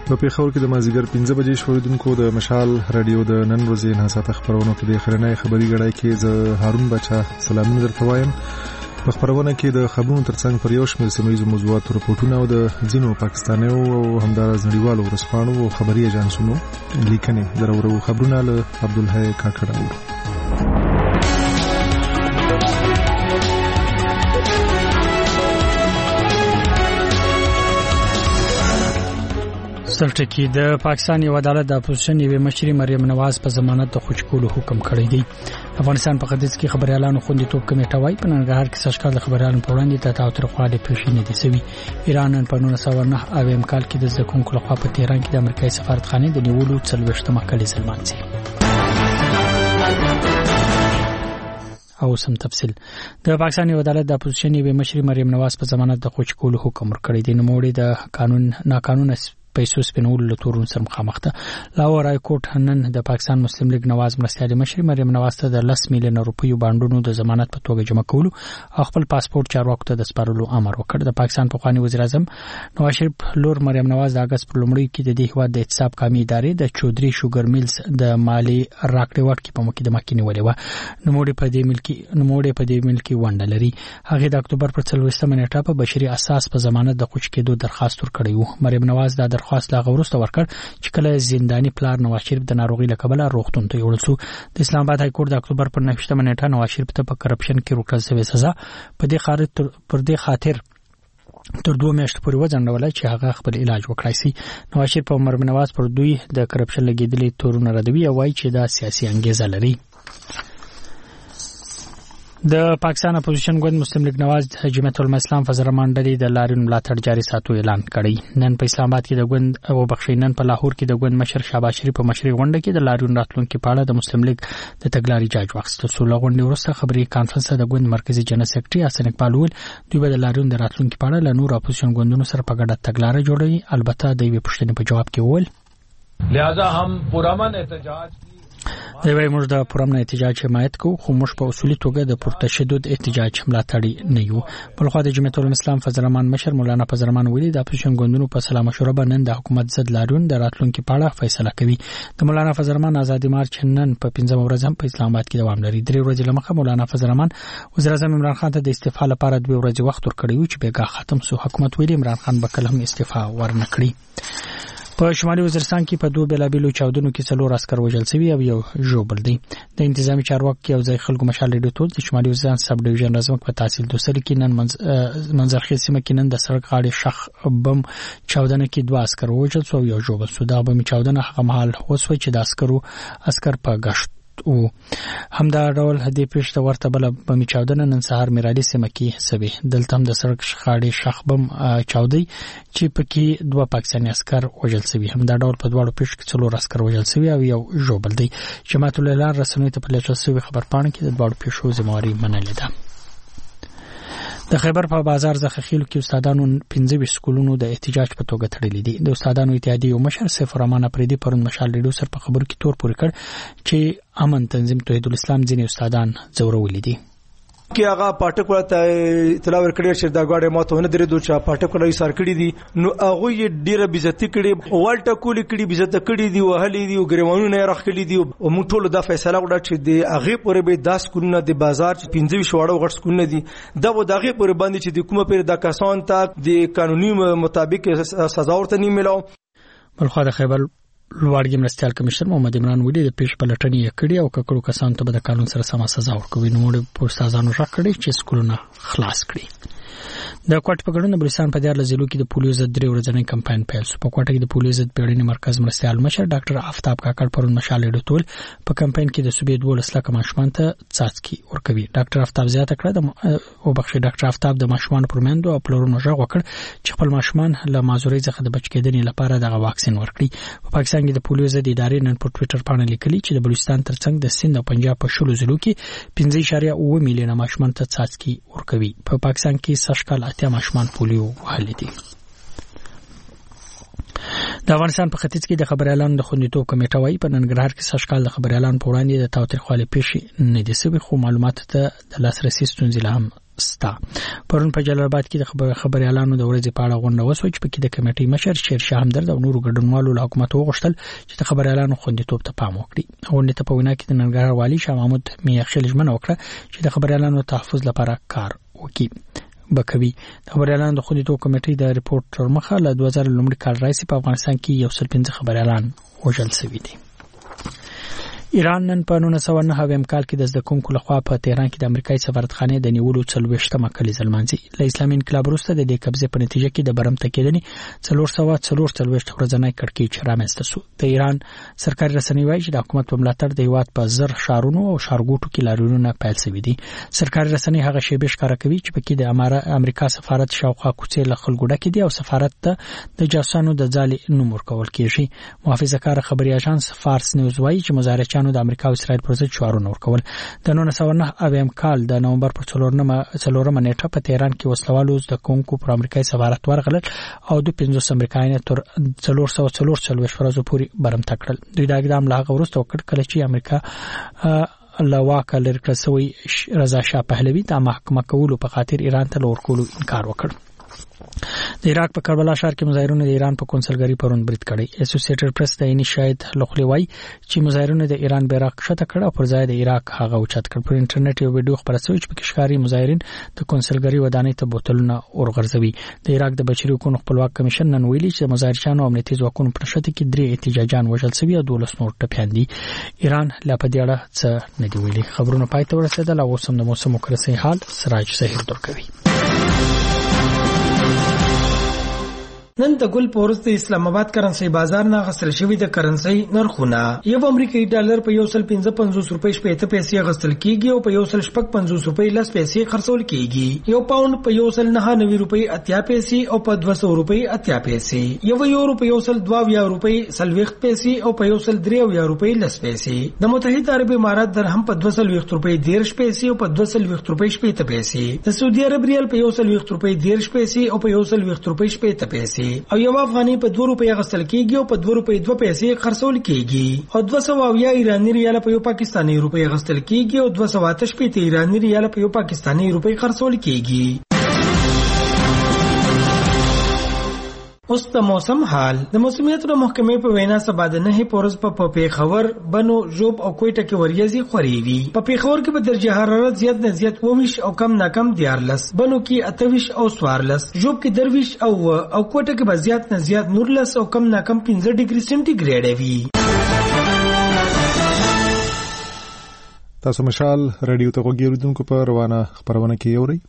په پیښور کې د مازیګر 15 بجې شوریدونکو د مشال رادیو د نن ورځې انحصار خبرونه په دې خبرنۍ خبري غړای کې ز هارون بچا سلامونه درته وایم. په خبرونه کې د خبرونو ترڅنګ پر یو شمېر سیمه ییزو موضوعاتو رپورټونه او د ځینو پاکستانیو او همدارس نړیوالو ورسپانو او خبري ایجنسونو لیکنې درورو خبرونه له عبدالحی کاکړ. سلټکی د پاکستان یو عدالت د اپوزیشن یوه مشري مریم نواز په ضمانت د خوشکولو حکم کړی دی. افغانستان په ختیځ کې خبريالانو خوندیتوب کمیټه وايي په ننګرهار کې سشکال د خبريالانو په وړاندې د تاوتریخوالي پیښې نه دي سوي. ایران په 1909 اویم کال کې د زکونکو لخوا په تهران کې د امریکایي سفارتخانې د نیولو 40مه کلیزه لمانځي. او سم تفصیل د پاکستان یو عدالت د اپوزیشن یوه مشري مریم نواز په ضمانت د خوشکولو حکم ورکړی دی. نوموړي د ناقانونه پیسو سپینول له تورون سره مخامخ ده. لاهور های کورټ نن د پاکستان مسلم لیگ نواز مرستیال مشر مریم نواز ته د 10 میلیون روپیو باندونو د ضمانت په توګه جمع کولو او خپل پاسپورت چارواکو ته د سپارلو امر وکړ. د پاکستان پخوانی وزیر اعظم نواز شریف لور مریم نواز د اگست پر لومړي کې د دې هیواد د احتساب کامي ادارې د چودري شوګر میلز د مالی راکړې ورکړې په مقدمه کې نیولې و. نوموړي په دې ملکی ونډه لري. هغه د اکتوبر پر 30مه نیټه په بشري اساس په ضمانت د خوش کېدو درخواست ورکړی و. مریم نواز د درخواست لا غوښته ورکړ چې کله زنداني پلار نواز شریف د ناروغي له کبله روغتون ته یوړل شو. د اسلام آباد های کورټ د اکتوبر پر 9مه نیټه نواز شریف ته په کرپشن کې روکل شوی سزا په دې خاطر تر 2 میاشتو پورې وځنډول چې هغه خپل علاج وکړای شي. نواز شریف په مریم نواز پر دوی د کرپشن لګیدلې تورونه ردوي او وايي چې دا سیاسي انګیزه لري. د پاکستان اپوزیشن ګوند مسلم لیگ نواز جمعیت العلماء اسلام فضل منډلي د لاریون ملاتړ جاري ساتو اعلان کړی. نن په اسلام آباد کې د ګوند او بخښینن په لاهور کې د ګوند مشر شهباز شریف په مشرۍ غونډه کې د لاریون راتلونکو په اړه د مسلم لیگ د تګلارې جاج واخیستل. سوله غونډې وروسته خبري کانفرنس د ګوند مرکزی جنرال سیکریټري حسن اقبال ول دوی به د لاریون د راتلونکو په اړه له نور اپوزیشن ګوندونو سره په ګډه تګلارې جوړوي. البته د یوې پوښتنې په جواب کې وویل لہذا هم پرامن احتجاج دی وای موږ د پرامن احتجاج حمایت کوو خو موږ په اصولي توګه د پرتشدد احتجاج ملاتړي نه یو. بلخو د جمعیت العلماء اسلام فضل الرحمن مشر مولانا فضل الرحمن ویلي د اپوزیشن ګوندونو په سلا مشوره باندې د حکومت ضد لاریون د راتلونکو په اړه فیصله کوي. د مولانا فضل الرحمن ازادي مارچ نن په 15 ورځ هم په اسلام آباد کې دوام لري. 3 ورځې لمخه مولانا فضل الرحمن وزیر اعظم عمران خان ته د استعفا لپاره 2 ورځې وخت ورکړی و چې بیګا ختم سو. حکومت ویلي عمران خان به کله هم استعفا ورنکړي. په شمالي وزیرستان کې په 2 بلابلو چاودنو کې 4 عسكر وژل شوي او یو ژوبل دي. د انتظامی چارواکي او ځای خلکو مشال ریډیو ټول د شمالي وزیرستان سب ډیویژن رزمک په تحصیل دوسری کې نن منځرخیز سیمه کې نن د سړک غاړې شخ بم چاودنه کې 2 عسكر وژل شو او یو ژوبل شو. دا بم چاودنه هغه مهال وسوي چې د عسكر په غشت او همدا ډول هدي پېښته ورته بل بم چاودنه نن سهار میرالي سیمه کې سوي. دلته هم د سړک غاړې شخ بم چاودي چې پکې 2 پاکستاني عسكر وژل شوي. همدا ډول په دواړو پېښو کې 4 عسكر وژل شوي او یو ژوبل دي. جماعت الهلال رسنۍ ته په لچل شوی خبر پاڼه کې د دواړو پېښو ذمہواری منلې ده. د خیبر په بازار زخخیلو کې استادانو 15 سکولونو د احتجاج په توګه تړلې دي. د استادانو اتحادیې یو مشر سیف الرحمن اپریدي پرون مشال ریډیو سره په خبرو کې تور پورې کړ چې امن تنظیم توحید الاسلام ځینې استادان ځورولې دي. کې هغه پټکوړه ته اطلاع ورکړی چې دا غاډه ماته نه درې دوه چا پټکوړه یې سر کړی دي نو هغه ډیره بیزتی کړي والټه کولی کړي بیزته کړي دي وهلي دي او ګریوانونه راخلي دي او موږ ټول د فیصله وکړه چې د هغه پورې به 10 سکولونه د بازار 15 شواړو غټ سکولونه دي دا و دغه پورې باندې چې د کومه پیر د کسان ته د قانوني مطابق سزا ورته نه ملو. بلخو د خیبر لوړګي مرستيال کمشنر محمد عمران ویلي د پیش پلټنې کړي او ککړو کسانو ته به د قانون سره سم سزا ورکوي. نو موږ په استادانو راکړي چې سکولونه خلاص کړي. د کوټ په ګډون د بلوچستان په 14 ضلعو کې د پولیو ضد 3 ورځنی کمپاین پیل شو. په کوټه کې د پولیو ضد پیړنی مرکز مرستيال مشر ډاکټر آفتاب کاکړ پرون مشال ډیټول په کمپاین کې د صوبې 12 لک ماشومان ته څاڅکي ورکوي. ډاکټر آفتاب زیاته کړه ډاکټر آفتاب د ماشومان پرمندو او پلورونو ژغ وکړ چې خپل ماشومان له مازوري څخه د بچ کېدنې لپاره دغه واکسین ورکړي. په پاکستان کې د پولیو ضد ادارې نن په ټوئیټر باندې لیکلي چې د بلوچستان ترڅنګ د سند او پنجاب په 16 ضلعو کې 15.9 میلیونه ماشومان ته څاڅکي ورکوي. په پاکستان کې سشکال 8 ماشومان پولیو وهلي دي. د افغانستان په ختیځ کې د خبريالانو د خوندیتوب کمیټه وايي په ننګرهار کې سشکال د خبريالانو په وړاندې د تاوتریخوالي پیښې نه دي سوي خو معلومات ته د لاسرسي ستونزې له هم ستا. پرون په جلال آباد کې د خبريالانو د ورځې په اړه غونډه وشوه چې پکې د کمیټې مشر شیرشاه همدرد او نورو ګډونوالو له حکومت وغوښتل چې د خبريالانو خوندیتوب ته پام وکړي. غونډې ته په وینا کې د ننګرهار والي شاه محمود میاخیل ژمنه وکړه چې د خبريالانو تحفظ لپاره کار وکړي. بکوي د خبريالانو د خوندیتوب کمیټې د ریپورت تر مخه له 2000 لومړي کال راځي په افغانستان کې 115 خبريالان وژل شوي دي. ایران نن په 1909 کال کې د زده کوونکو لخوا په تهران کې د امریکایي سفارتخانې د نیولو 40مه کلیزه لمانځي. له اسلامي انقلاب وروسته د دې قبضې په نتیجه کې د برمته کېدنې 444 ورځنی کړکېچ رامنځته شو. د ایران سرکاري رسنۍ وایي چې د حکومت په ملاتړ د هیواد په زر ښارونو او ښارګوټو کې لاریونونه پیل شوي دي. سرکاري رسنۍ هغه شیبه ښکاره کوي چې پکې د امریکا سفارت شاوخوا کوڅې له خلکو ډکې دي او سفارت ته د جاسوسانو د ځالې نوم ورکول کېږي. محافظه‌کار خبري اژانس فارس نیوز وایي چې مظاهرچیانو د امریکا او اسرائیل پر ضد شعارونه ورکول. د 1909 کال د نومبر پر 4مه نیټه په تهران کې وسلوالو د کوونکو پر امریکایي سفارت ورغلل او د 50 امریکایان تر 444 ورځې پورې برمته کړل. دوی دا اقدام لا وروسته وکړ کله چې امریکا لواکه لري کړ سوی رضا شاه پهلوي د محاکمه کولو په خاطر ایران ته ورکولو انکار وکړ. د عراق په کربلا ښار کې مظاهرونو د ایران په کنسولګری پرون برید کړی. اسوسییټډ پریس د عیني شاهد لخوا وایي چې مظاهرونو د ایران بیرغ ښکته کړ او پر ځای د عراق هغه اوچت کړ. پر انټرنیټ یو ویډیو خپره شوی چې پکې ښکاري مظاهرین د کنسولګری ودانۍ ته بوتلونه اورغورځوي. د عراق د بشري حقوقو خپلواک کمیشن نن ویلي چې مظاهرچیانو او امنیتي ځواکونو په نښته کې 3 احتجاجان وژل شوي او 12 نور ټپیان دي. ایران لا په دې اړه څه نه دی ویلي. خبرونه پای ته ورسېدل او اوس هم د موسم مقرسي حال سراج ظهیر درکوي. نن د ګل پورس د اسلام آباد کرنسي بازار نه غسل شوی د کرنسي نرخونه یو امریکایي ډالر په 155 روپۍ 80 پیسې غسل کیږي او په 155 روپۍ 10 پیسې خرڅول کیږي. یو پاوند په 199 روپۍ 80 پیسې او په 200 روپۍ 80 پیسې. یو یورو په 122 روپۍ 40 پیسې او په 103 روپۍ 10 پیسې. د متحده عرب امارات درهم په 220 روپۍ 10 پیسې او په 220 روپۍ 80 پیسې. د سعودي عرب ریال په 120 روپۍ 10 پیسې او په 120 روپۍ 80 پیسې. او یو افغاني په 2 روپۍ غسل کیږي او په 2 روپۍ 2 پیسې خرڅول کیږي. او 200 ایرانی ریال په یو پاکستانی روپۍ غسل کیږي او 288 ایرانی ریال په یو پاکستانی روپۍ خرڅول کیږي. اوس د موسم حال. د موسمیت د محکمې په وینا سبا د 9 پورز په پیښور، بنو، ژوب او کوټه کې وریځي خوريوي. په پیښور کې په درجه حرارت زیات نه زیات 20 او کم نه کم 14، بنو کې 28 او 14، ژوب کې 23 او کوټه کې به زیات نه زیات 19 او کم نه کم 15 ډیګري سنټیګریډ وي. تاسو مشال رادیو ته وګورئ په روانه خبرونه کې یوري.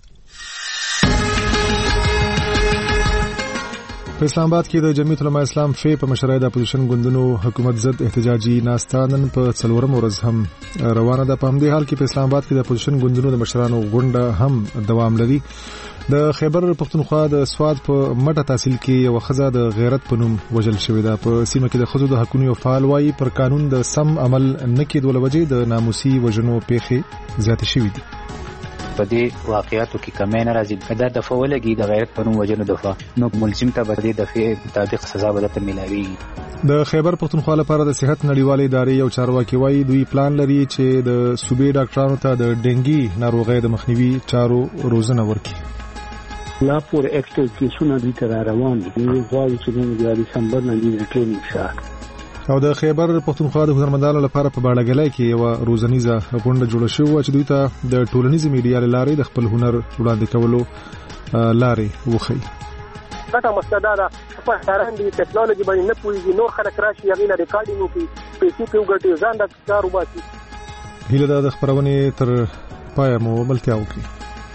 په اسلام آباد کې د جمعیت العلماء اسلام فی په مشرۍ د اپوزیشن ګوندونو حکومت ضد احتجاجي ناسته نن په 4 ورځ هم روانه ده. په همدې حال کې په اسلام آباد کې د اپوزیشن ګوندونو د مشرانو غونډه هم دوام لري. د خیبر پښتونخوا د سواد په مټه تحصیل کې یو خزه د غیرت په نوم وژل شوې ده. په سیمه کې د خزو د حقوقو فعال وایي پر قانون د سم عمل نه کېدو له وجې د ناموسي وژنو پیښې زیاتې شوې دي. په دې واقعیاتو کې کمی نه راځي. دا د فولګي د غیرت په نوم وجنو دفعه نو ملزم ته به د مطابق سزا بدلته ملاوي. د خیبر پښتونخوا لپاره د صحت نړیوالې ادارې یو چارواکي وایي دوی پلان لري چې د صوبې ډاکټرانو ته د ډنګي ناروغۍ د مخنیوي چارو روزنه ورکړي. لا پور اکټیو کیسونه دي تر روان دي. غواړي چې د دسمبر نه دې ټرین شي. او د خیبر پښتونخوا د هنرمندانو لپاره په باړګلای کې یو روزنیزه غونډه جوړه شوې چې دوی ته د ټولنیزې میډیا لارې د خپل هنر وړاندې کولو لارې وښيي. دا مستداره په هران دي ټیکنالوژي باندې نه پوهیږي. نور خلک راشي هغه نه ریکارډینګ وکړي، پیسې په وګټي، ځان د کار وباسي. هیله ده د خبرونې تر پای مو ملتیا وکړي.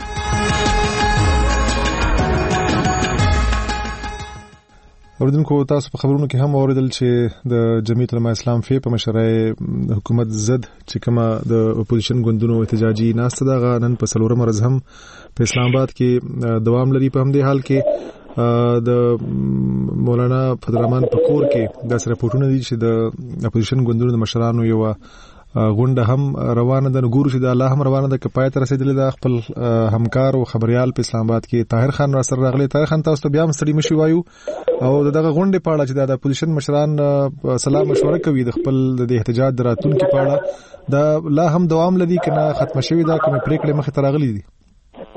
اوردونکو تاسو په خبرونو کې هم اوریدل چې د جمعیت العلماء اسلام فی په مشرۍ حکومت ضد چې کومه د اپوزیشن ګوندونو احتجاجي ناسته ده نن په 4 ورځ هم په اسلام آباد کې دوام لري. په همدې حال کې د مولانا فضلرحمن پکور کې د رپورټونه دي چې د اپوزیشن ګوندونو د مشرانو یو غونډه هم روانه ده. نګورو چې د الله هم روانه ده که پای ته رسیدلې ده. خپل همکار او خبريال په اسلام آباد کې طاهر خان را سره راغلی. طاهر خان تاسو ته بیا هم ستړي مشي وایو او دغه غونډه په اړه چې د اپوزیشن مشران سلام مشوره کوي د خپل د احتجاج دراتونکو په اړه دا لا هم دوام لري کنه ختم شوی دا کوم پریکړه مخه تراغلي دي.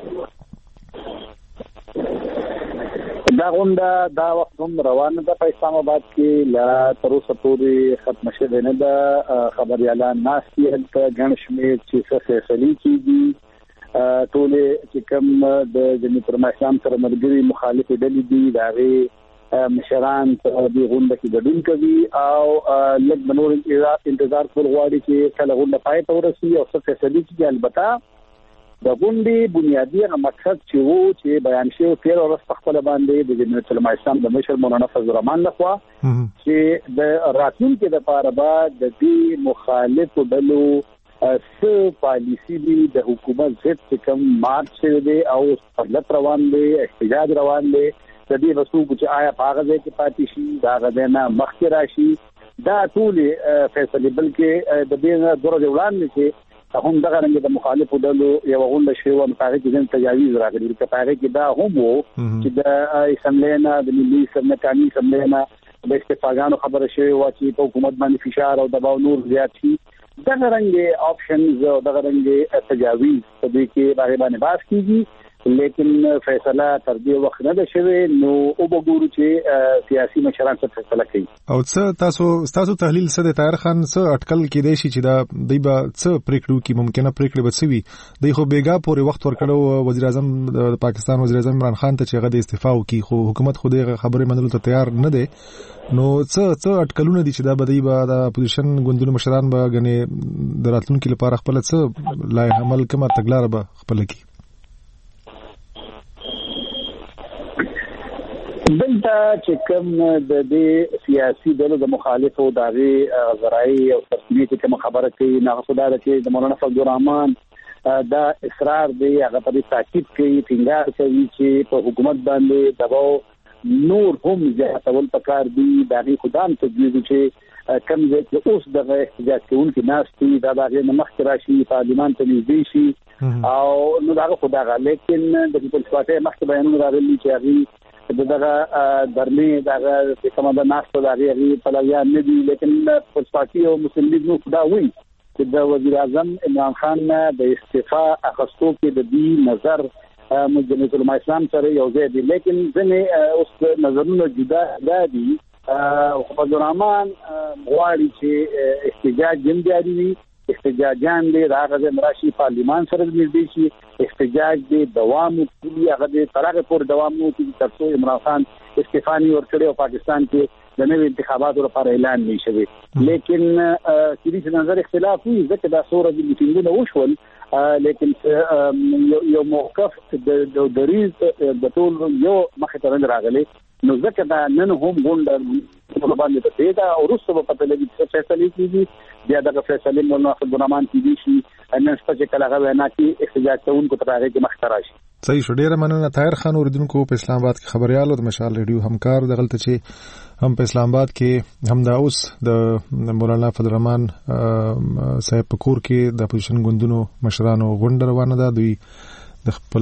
دا غونډه دا وخت هم روانه ده په اسلام آباد کې، لا تر اوسه پورې ختم شوې نه ده. خبريالان ناست دي هلته، ګڼ شمېر چې څه فیصلې کېږي، ټولې چې کوم د جمعیت علماء اسلام سره ملګري مخالفې ډلې دي د هغې مشران په دې غونډه کې ګډون کوي او لږ به نور انتظار کول غواړي چې کله غونډه پای ته ورسي او څه فیصلې کېږي. البته د غونډې بنیادي مقصد چې وو چې بیان شوی 13 ورځ په خپل باندې د جمعیت علماء اسلام د مشر مولانا فضل الرحمن لخوا چې د راتلونکي لپاره به د دې مخالفو ډلو څه پالیسی دي د حکومت ضد چې کوم مارچ شوی دی او حالت روان دی، احتجاج روان دی، د دې رسوب چې آیا په هغه ځای کې پاتې شي، دا هغه نه مخکې راشي، دا ټول فیصلې بلکې د دې نه درجه وړاندې چې هم دغه رنګ د مخالفو ډلو یو غونډه شوی و، په هغه کې ځین تجاویز راغلي، په هغه کې دا هم وو چې د اسمبلی نه د ملي سرنکاني اسمبلی نه د استفاګانو خبره شوی و چې په حکومت باندې فشار او دباو نور زیات شي. دغه رنګ آپشنز او دغه رنګ تجاویز په دې کې باندې باندې بحث کیږي، لیکن فیصله تر دې وخت نه ده شوی. نو او وګورو چې سیاسي مشران څه فیصله کوي. او څه تاسو تحلیل څه د طاهر خان څه اټکل کېدای شي چې دا دوی به څه پریکړو کې ممکنه پریکړه به څه وي؟ دوی خو بیګا پورې وخت ورکړو وزیر اعظم د پاکستان وزیر اعظم عمران خان ته چې هغه د استعفا وکړي، خو حکومت خو دغه خبره منلو ته تیار نه دی. نو څه اټکلونه دي چې دا بدی به د اپوزیشن ګوندونو مشران به غني د راتلونکو لپاره خپل څه لای عمل کومه تګلار به خپل کی؟ دلته چې کوم د دې سیاسي ډلو د مخالفو دغه غذرای او ترسمي چې کوم خبره کوي نه خدای چې د مولانا فضل الرحمن دا اصرار دی، هغه په دې تاکید کوي، ټینګار کوي چې په حکومت باندې دباو نور هم زیاتول پکار دي. دغه خدام تجویز چې کم چې اوس دغه احتجاج کوونکي ناس دي دا دغه مخکې راشي، پارلیمان ته نږدې شي او نو دغه خدای، لیکن د پیپلز پارټي مخکې بیانونه راغلي چې هغه دغه درمه دغه کومه د ناستو دغه پلویان نه دي، لیکن پیپلز پارټي او مسلم لیگ نو خدا وایي چې د وزیر اعظم عمران خان د استعفا اخستو کې د دې نظر جمعیت علماء اسلام سره یو ځای دي، لیکن ځنه اوس نظرونه جدا دي. فضل الرحمن غواړي چې احتجاج هم جاري وي، احتجاجان دي راغله مراشي پارلیمان سره نږدې شي، احتجاج دي دوام کوي، هغه د ترغه پور دوام کوي تر څو عمران خان استعفانی ورکړي او پاکستان کې د نوي انتخاباتو لپاره اعلان نشي. لیکن کله چې نظر اختلاف وي ځکه دا صورت د میټینګونو وشول، لیکن یو موقف د دریز د ټول یو مخه ترنګ راغلي، نو ځکه دا نن هم غونډه په باندې ته پیدا او رسو په پته لګي چې فیصله کیږي، بیا دغه فیصله مولانا فضل الرحمن کیږي چې نن څه کله هغه وینا کې احتجاج کوونکو ته راغی کې مخ راشي. صحیح شو. ډیره مننه طاهر خان اوریدونکو په اسلام آباد کې خبريال او د مشال ریډیو همکار دغلته چې هم په اسلام آباد کې هم دا اوس د مولانا فضل الرحمن صاحب پکور کې د اپوزیشن ګوندونو مشرانو غونډه روانه ده. دوی د خپل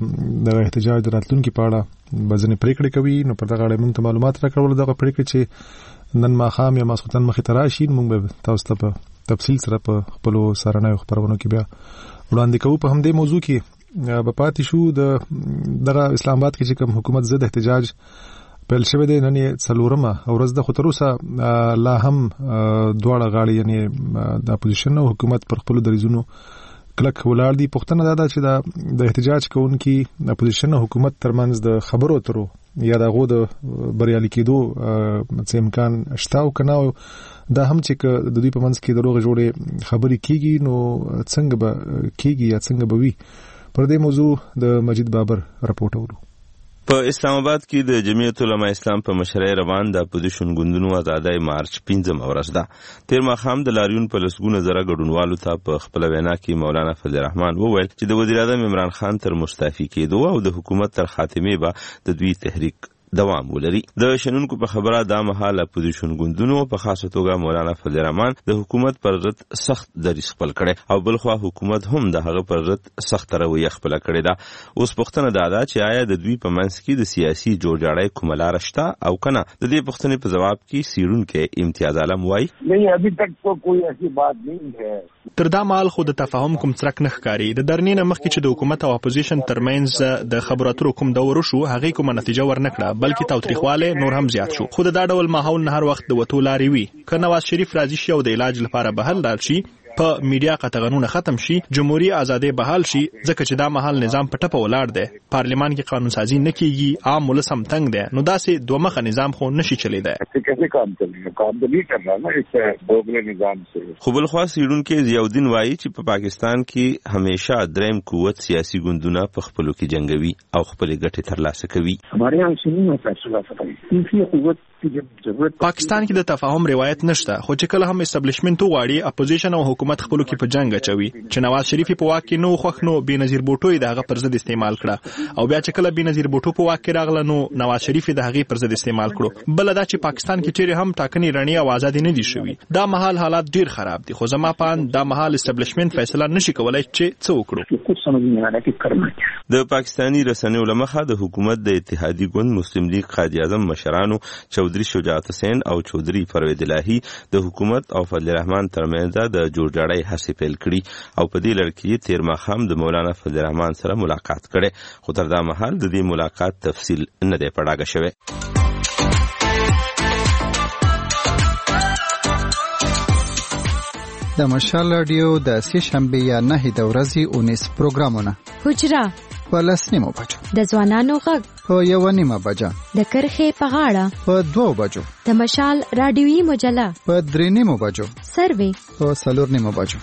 د احتجاج د راتلونکو په اړه بزنې پریکړې کوي. نو په دغه اړه موږ ته معلومات راکړل. دغه پریکړې چې نن ماښام یا ماسخوتن مخې ته راشي موږ به تاسو ته په تفصیل سره په خپل سرانه خبرونو کې بیا وړاندې کوو. په همدې موضوع کې په پاتې شو دغه اسلام آباد کې چې کوم حکومت ضد احتجاج پیل شوی دی نن یې څلورمه ورځ ده، خو تر اوسه لا هم دواړه غاړې یعنې د اپوزیشن او حکومت پر خپلو دریځونو کلک ولاړ دي. پوښتنه دا ده چې د احتجاج کوونکي اپوزیشن او حکومت ترمنځ د خبرو اترو یا د هغو د بریالي کېدو څه امکان شته او که نه، دا هم چې د دوی په منځ کې د روغې جوړې خبرې کېږي نو څنګه به کېږي یا څنګه به وي. پر دې موضوع د مجید بابر رپورټ اورو. په اسلام آباد کې د جمعیت علماء اسلام په مشرۍ روان د اپوزیشن ګوندونو آزادۍ مارچ 15 ورځ ده. تیر ماښام د لاریون په لسګونه زره ګډونوالو ته په خپل وینا کې مولانا فضل الرحمن وویل چې د وزیر اعظم عمران خان تر مستعفي کېدو او د حکومت تر خاتمې به د دوی تحریک دوام ولري. د شنونکو په خبره دا مهال اپوزیشن ګوندونو په خاصه توګه مولانا فضل الرحمن د حکومت پر ضد سخت دریځ خپل کړي او بلخوا حکومت هم د هغه پر ضد سخت رویه خپل کړي ده. اوس پوښتنه دا چې آیا د دوی په منځ کې د سیاسي جوړجاړی کومه لار شته او کنه؟ د دې پوښتنې په جواب کې سیرونکو امتیاز عالم وایي نہیں ابھی تک تو کوئی ایسی بات نہیں ہے، تر دا مهال خو د تفاهم کوم څرک نه ښکاري. د درنې نه مخکې چې د حکومت او اپوزیشن ترمنځ د خبرو اترو کوم دور شو هغې کومه نتیجه ورنکړه، بلکې تاوتریخوالی نور هم زیات شو. خو د دا ډول ماحول نه هر وخت د وتو لارې وي. که نواز شریف راضي شي او د علاج لپاره بهر لاړ شي، په میډیا قطغنونه ختم شي، جمهوریت ازادي بحال شي، ځکه چې دا مهال نظام په ټپه ولاړ دی، پارلمان کې قانون سازي نه کیږي، عام ولس هم تنگ دی، نو داسې دوه مخه نظام خو نشي چلیدای. کیسے کام چلے کام تو نہیں کر رہا نا اس دوگلے نظام سے. خو بلخوا سیډونکو ضیاءالدین وایي چې په پاکستان کې همیشه دریم قوت سیاسي ګوندونه په خپلو کې جنگوي او خپلې ګټې ترلاسه کوي. ہمارے یہاں سنی ہے فیصلہ سکی قوت پاکستان کې د تفاهم روایت نشته، خو چې کله هم اسټابلیشمنت وغواړي اپوزیشن او حکومت خپلو کې په جنگ اچوي. چې نواز شریف په واک کې نو خوښ نو بېنظیر بوټو یې د هغه پر ضد استعمال کړه، او بیا چې کله بېنظیر بوټو په واک کې راغله نو نواز شریف د هغې پر ضد استعمال کړو. بل دا چې پاکستان کې چیرې هم ټاکنې رڼې او ازادي نه دي شوي. دا مهال حالات ډیر خراب دي، خو زما په اند دا مهال اسټابلیشمنت فیصله نشي کولای چې څه وکړو. د پاکستاني رسنیو له مخه د حکومت د اتحادي ګوند مسلم لیگ قائد اعظم مشرانو چودھری شجاعت حسین او چودھری پروید الہی د حکومت او فضل الرحمن ترمنځ د جوړجاړی هڅې پیل کړي او په دې لړ کې تیر ماښام د مولانا فضل الرحمن سره ملاقات کړي، خو تر دا مهال د دې ملاقات تفصیل نه دی پړاګه شوی. د مشال رادیو د سې شنبه یا 9 د ورځې 19 پروګرامونه: حجره په 10:30 بجو، د ځوانانو غږ په 1:30 بجو، د کرخې په غاړه په 2 بجو، د مشال رادیوي مجله په 3:30 بجو، سروي په 4:30 بجو.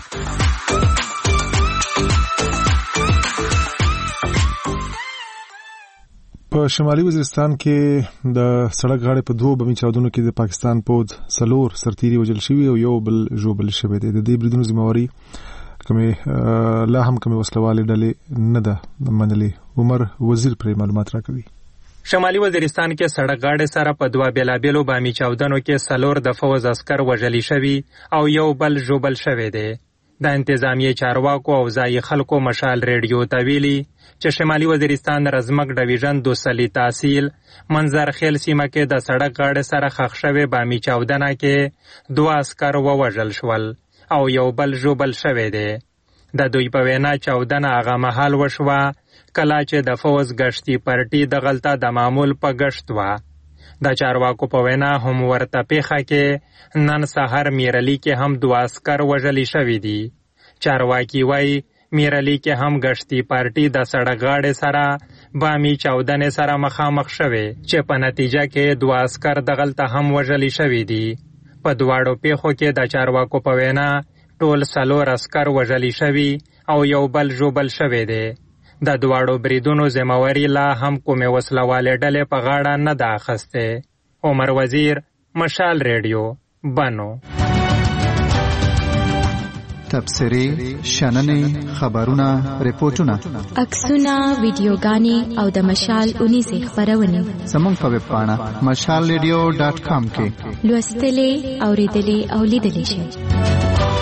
په شمالي وزیرستان کې د سړک غاړې په 2 بمي چاودنو کې د پاکستان پوځ 4 سرتیري وژل شوي او یو بل ژوبل شوی دی. د دې بریدونو ذمہواري لا هم کومې وسلوالې ډلې نه ده منلې. عمر وزیر پر معلومات راکوي. شمالي وزیرستان کې سړک غاړې سره په 2 بیلابیلو بامي چاودنو کې 4 د فوز عسكر وژل شوي او یو بل ژوبل شوی دی. د انتظامیه چارواکو او ځایي خلکو مشال ریډیو ته ویلي چې شمالي وزیرستان رزمک ډویژن 2 تحصیل منظر خیل سیمه کې د سړک غاړې سره ښخ شوی بامي چاودنه کې 2 عسكر ووژل شول او یو بل ژوبل شوی دی. د دوی په وینا چاودنه هغه مهال وشوه کله چې د فوز گشتي پارټي دغلته د معمول په گشت وه. د چارواکو په وینا هم ورته پیښه کې نن سهار میرلی کې هم 2 عسكر وژلي شوي دي. چارواکي وایي میرلی کې هم گشتي پارټي د سړک غاړې سره بامي چاودنې سره مخامخ شوي چې په نتیجه کې 2 عسكر دغلته هم وژلي شوي دي. په دواړو پیښو کې د چارواکو په وینا ټول 4 عسكر وژلي شوي او یو بل ژوبل شوی دی. د دواړو بریدونو ذمہواري لا هم کومې وسلوالې ډلې په غاړه نه ده اخیستې. عمر وزیر، مشال ریډیو، بنو. تبصرې، شننې، خبرونه، ریپورتونه، عکسونه، ویډیوګانې او د مشال 19 خبرونه زموږ په ویب پاڼه mashalradio.com کې لوستلې، اوریدلې او لیدلې شئ.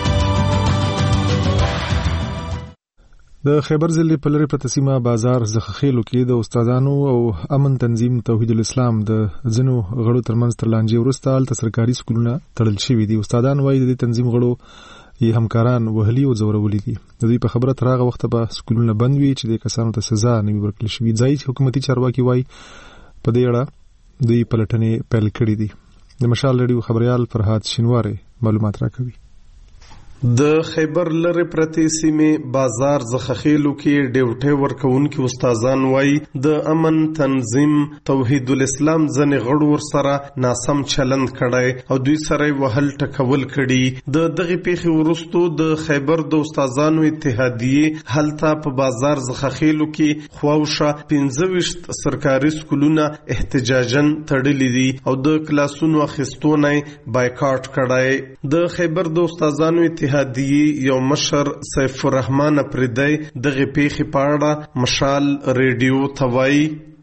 د خیبر ضلع په لرې پرته سیمه بازار زخخیلو کې د استادانو او امن تنظیم توحید الاسلام د ځینو غړو ترمنځ تر لانجې وروسته هلته سرکاري سکولونه تړل شوي دي. استادان وایي د دې تنظیم غړو یې همکاران وهلي او ځورولي دي. د دوی په خبره تر هغه وخته به سکولونه بند وي چې د کسانو ته سزا نه وي ورکړل شوې. ځایي حکومتي چارواکي وایي په دې اړه دوی پلټنې پیل کړې دي. د مشال رادیو خبريال فرهاد شینواری معلومات راکوي. د خیبر لرې پرتې سیمې بازار زخخیلو کې ډیوټي ورکوونکي استادان وایي د امن تنظیم توحید الاسلام ځنې غړو ورسره ناسم چلند کړی او دوی سره وهل ټکول کړي. د دغه پیښې وروسته د خیبر د استادانو اتحادیه هلته په بازار زخخیلو کې خواوشه 15 سرکاري سکولونه احتجاجن تړلي دي او د کلاسونو اخیستونه بایکاټ کړی. د خیبر د استادانو اتحادیه یو مشر سیف الرحمن پردی دغه پیښې په اړه مشال ریډیو ته وایي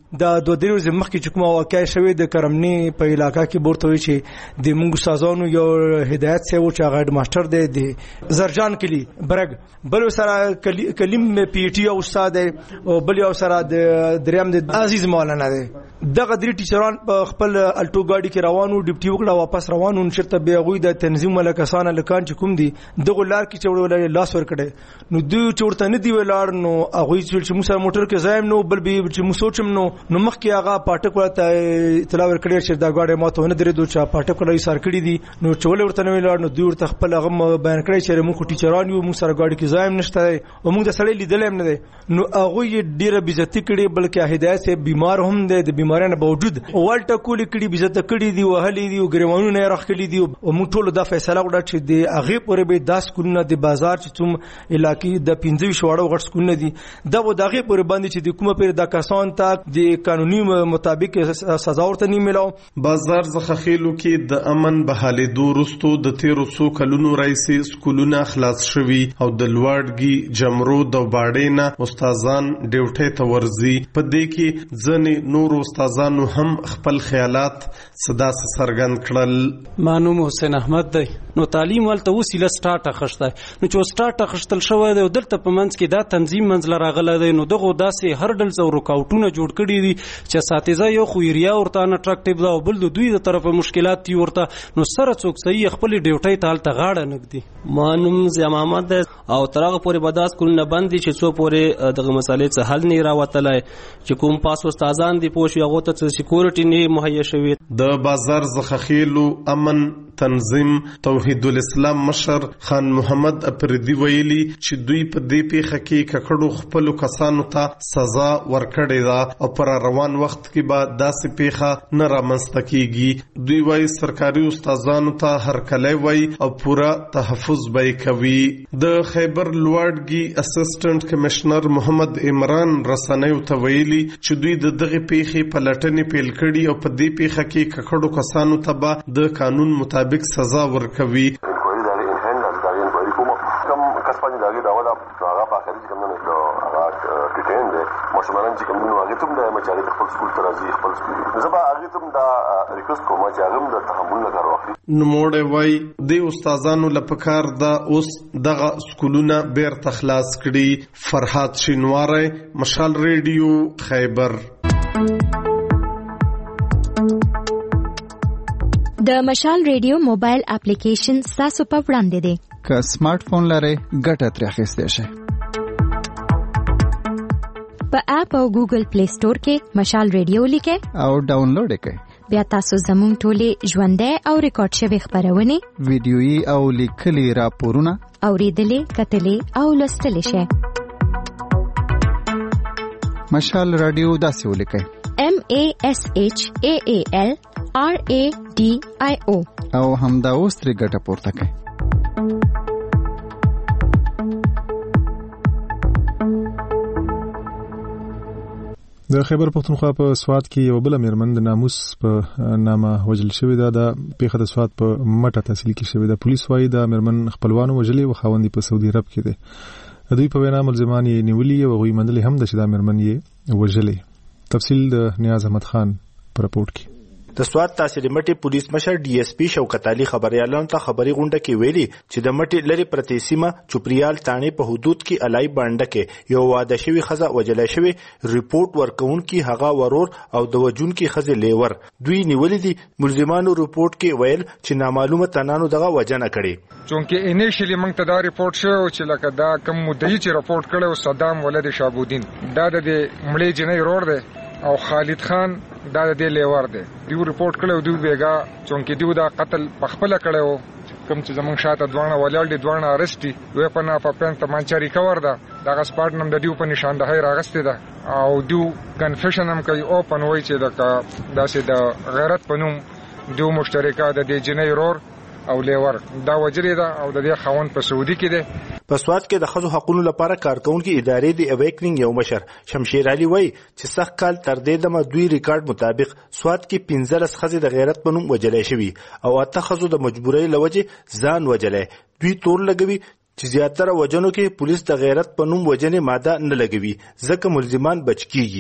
د 2 ورځې مخکې چې کومه واقعه شوې د کرمنی په علاقہ کې ورته وی چې د موږ استادانو یو هدایت سي و چې هغه هډ ماستر دی د زرجان کلی برګ بل سره کلیم پی ټي او استاد او بل یو سره د دریم د عزیز مولانا دی دغه درې ټیچران په خپل الټو گاډي کې روانو ډیپټي وکړه واپس روانو نشرته به غوي د تنظیم ملکسانه لکان چې کوم دي دغه لار کې چوړول لاس ور کړي نو دوی چورته نه دی ولاړ نو هغه چې موږ سره موټر کې زایم نو بل به چې موږ سوچم نو مخکې هغه پاټک ورته اطلاع ورکړي چې دا غاډه ماته نه درې دوه پاټک لای سار کړی دي نو چول ورته نه ویلار نو دوی ورته خپل هغه بیان کړی چې موږ ټیچران یو موږ سره غاډي کې زایم نشته او موږ د سړی لیدل هم نه دي نو هغه ډیره بیزتی کړي بلکې هدایت سه بیمار هم دي د بیمارانو باوجود والټه کولی کړي بیزته کړي دي وهلي دي او ګریوانو نه راخ کړي دي او موږ ټول دا فیصله وکړه چې د هغه پورې به 10 کلونه د بازار چې کوم علاقې د 15 شواړو غټ کلونه دي دا و دغه پورې باندې چې د کومه پیر د کسان ته د قانوني مطابق سزا ورته نه ملو بازار زخخیلو کې د امن بحالېدو وروسته د 1300 کلونو راځي سکولونه خلاص شوي او د لوړګي جمرو د باډینا استادان ډیوټي ته ورزي په دې کې ځنې نور استادانو هم خپل خیالات صدا سرګند کړل مانوم حسین احمد دی نو تعلیم ولته وسیله سٹارټ اخشته نو چې سٹارټ اخشتل شوی دی دلته په منځ کې دا تنظیم منځله راغله دی نو دغه داسې هر ډول څو رکاوټونه جوړ کړي دي چې اساتذه یو خو ایریا ورته اټراکټیو دا او بل دوی د طرفه مشکلات دی ورته نو سره څوک صحیح خپل ډیوټي ته حالت غاړه نګدي مانوم زیا محمد او ترغه پورې بداس کولنه باندې چې څو پورې دغه مسالې څه حل نه راوتلای چې کوم پاس استادان دی پوښي هغه ته سکیورټي نه مهیا شوی د بازار زخخیلو امن تنظیم توحید الاسلام مشر خان محمد اپردی ویلي چې دوی په دې پیښه کې ککړو خپل کسانو ته سزا ورکړې ده او پر روان وخت کې به داسې پیښه نه رامنځته کیږي دوی وايي سرکاري استادانو ته هر کله وای او پورا تحفظ به کوي د خیبر لوړګي اسسټنټ کمشنر محمد عمران رسنیو ته ویلي چې دوی د دغه پیښې په لټنې پیل کړي او په دې پیښه کې ککړو کسانو ته به د قانون مطابق سزا ورکوي ماشومان چې کوم نو هغه ته د مچاري خپل سکول ته راځي خپل سکول زبا هغه ته دا ریکوست کوم چې هغه د تحمل نه کار واخلي نو موړ وای د استادانو لپاره دا اوس دغه سکولونه بیر تخلاص کړي فرحات شینواره مشال ریډیو خیبر د مشال ریډیو موبایل اپلیکیشن تاسو په وړاندې دی که سمارټ فون لرئ ګټه ترې اخیستی شئ په اپ او ګوګل پلی سٹور کې مشال ریډیو لیکئ او ډاونلوډ کړئ بیا تاسو زموږ ټولې ژوندۍ او ریکارډ شوی خبرونه ویډیويي او لیکلي راپورونه اوریدلې کتلې او لوستلې شئ مشال رادیو داسې ولیکئ MASHAALRADIO او همدا اوس ترې ګټه پورته کړئ د خیبر پښتونخوا په سواد کې یو بل میرمن د ناموس په نامه وجل شوې ده د پیښه د سواد په مټه تحصیل کې شوې ده پولیس وايي د میرمن خپلوانو وجلې او خاوندې په سعودي عرب کې ده دوی په وینا ملزمان یې نیولې او غوي مندلې هم د شدا میرمن یې وجلې تفصیل د نیاز احمد خان پر رپورت کې د سواد تحصیل مټي پولیس مشر ډي اس پی شوکت علي خبريالانو ته خبري غونډه کې ویلي چې د مټي لري پرتې سیمه چوپریال تانه په حدود کې علای باندې کې یو واده شوی خزه وجلې شوی ریپورت ورکون کې هغه ورور او د وجون کې خزه لیور دوی نیولې دي ملزمانو ریپورت کې ویل چې نامعلومه تنانو دغه وجنه کړي چونکه انیشلی موږ ته دا ریپورت شو چې لکه دا کوم مدعي چې ریپورت کړو صدام ولد شابودین دا د مړې جنې رور دی او خالد خان دا د لیور دی دیو ریپورت کړو دیو بیګا چونکه دیو دا قتل پخپل کړو کوم چې زمونږ شاته دوانه ولال دي دوانه ارسټي دوی په نه په پن تمانچا ریکور ده دا سپاټ نم د دیو په نشاندهي راغسته ده او دیو کنفیشن هم کوي اوپن وای چې دا سه د غیرت پنوم دیو مشترکه د دې جنې رور او لیور دا وجری ده او د دې خاون په سعودي کې ده په سواد کې د خزو حقوقو لپاره کارکونکو ادارې د اویکنینګ یو مشر شمشیر علي وای چې سخت کال تر دې د دوی ریکارډ مطابق سواد کې 15 خزې د غیرت پنوم وجلې شوی او اته خزو د مجبورۍ لوجه ځان وجلې دوی تور لګوي چې زیاتره وجنو کې پولیس د غیرت پنوم وجنې ماده نه لګوي ځکه ملزمان بچ کیږي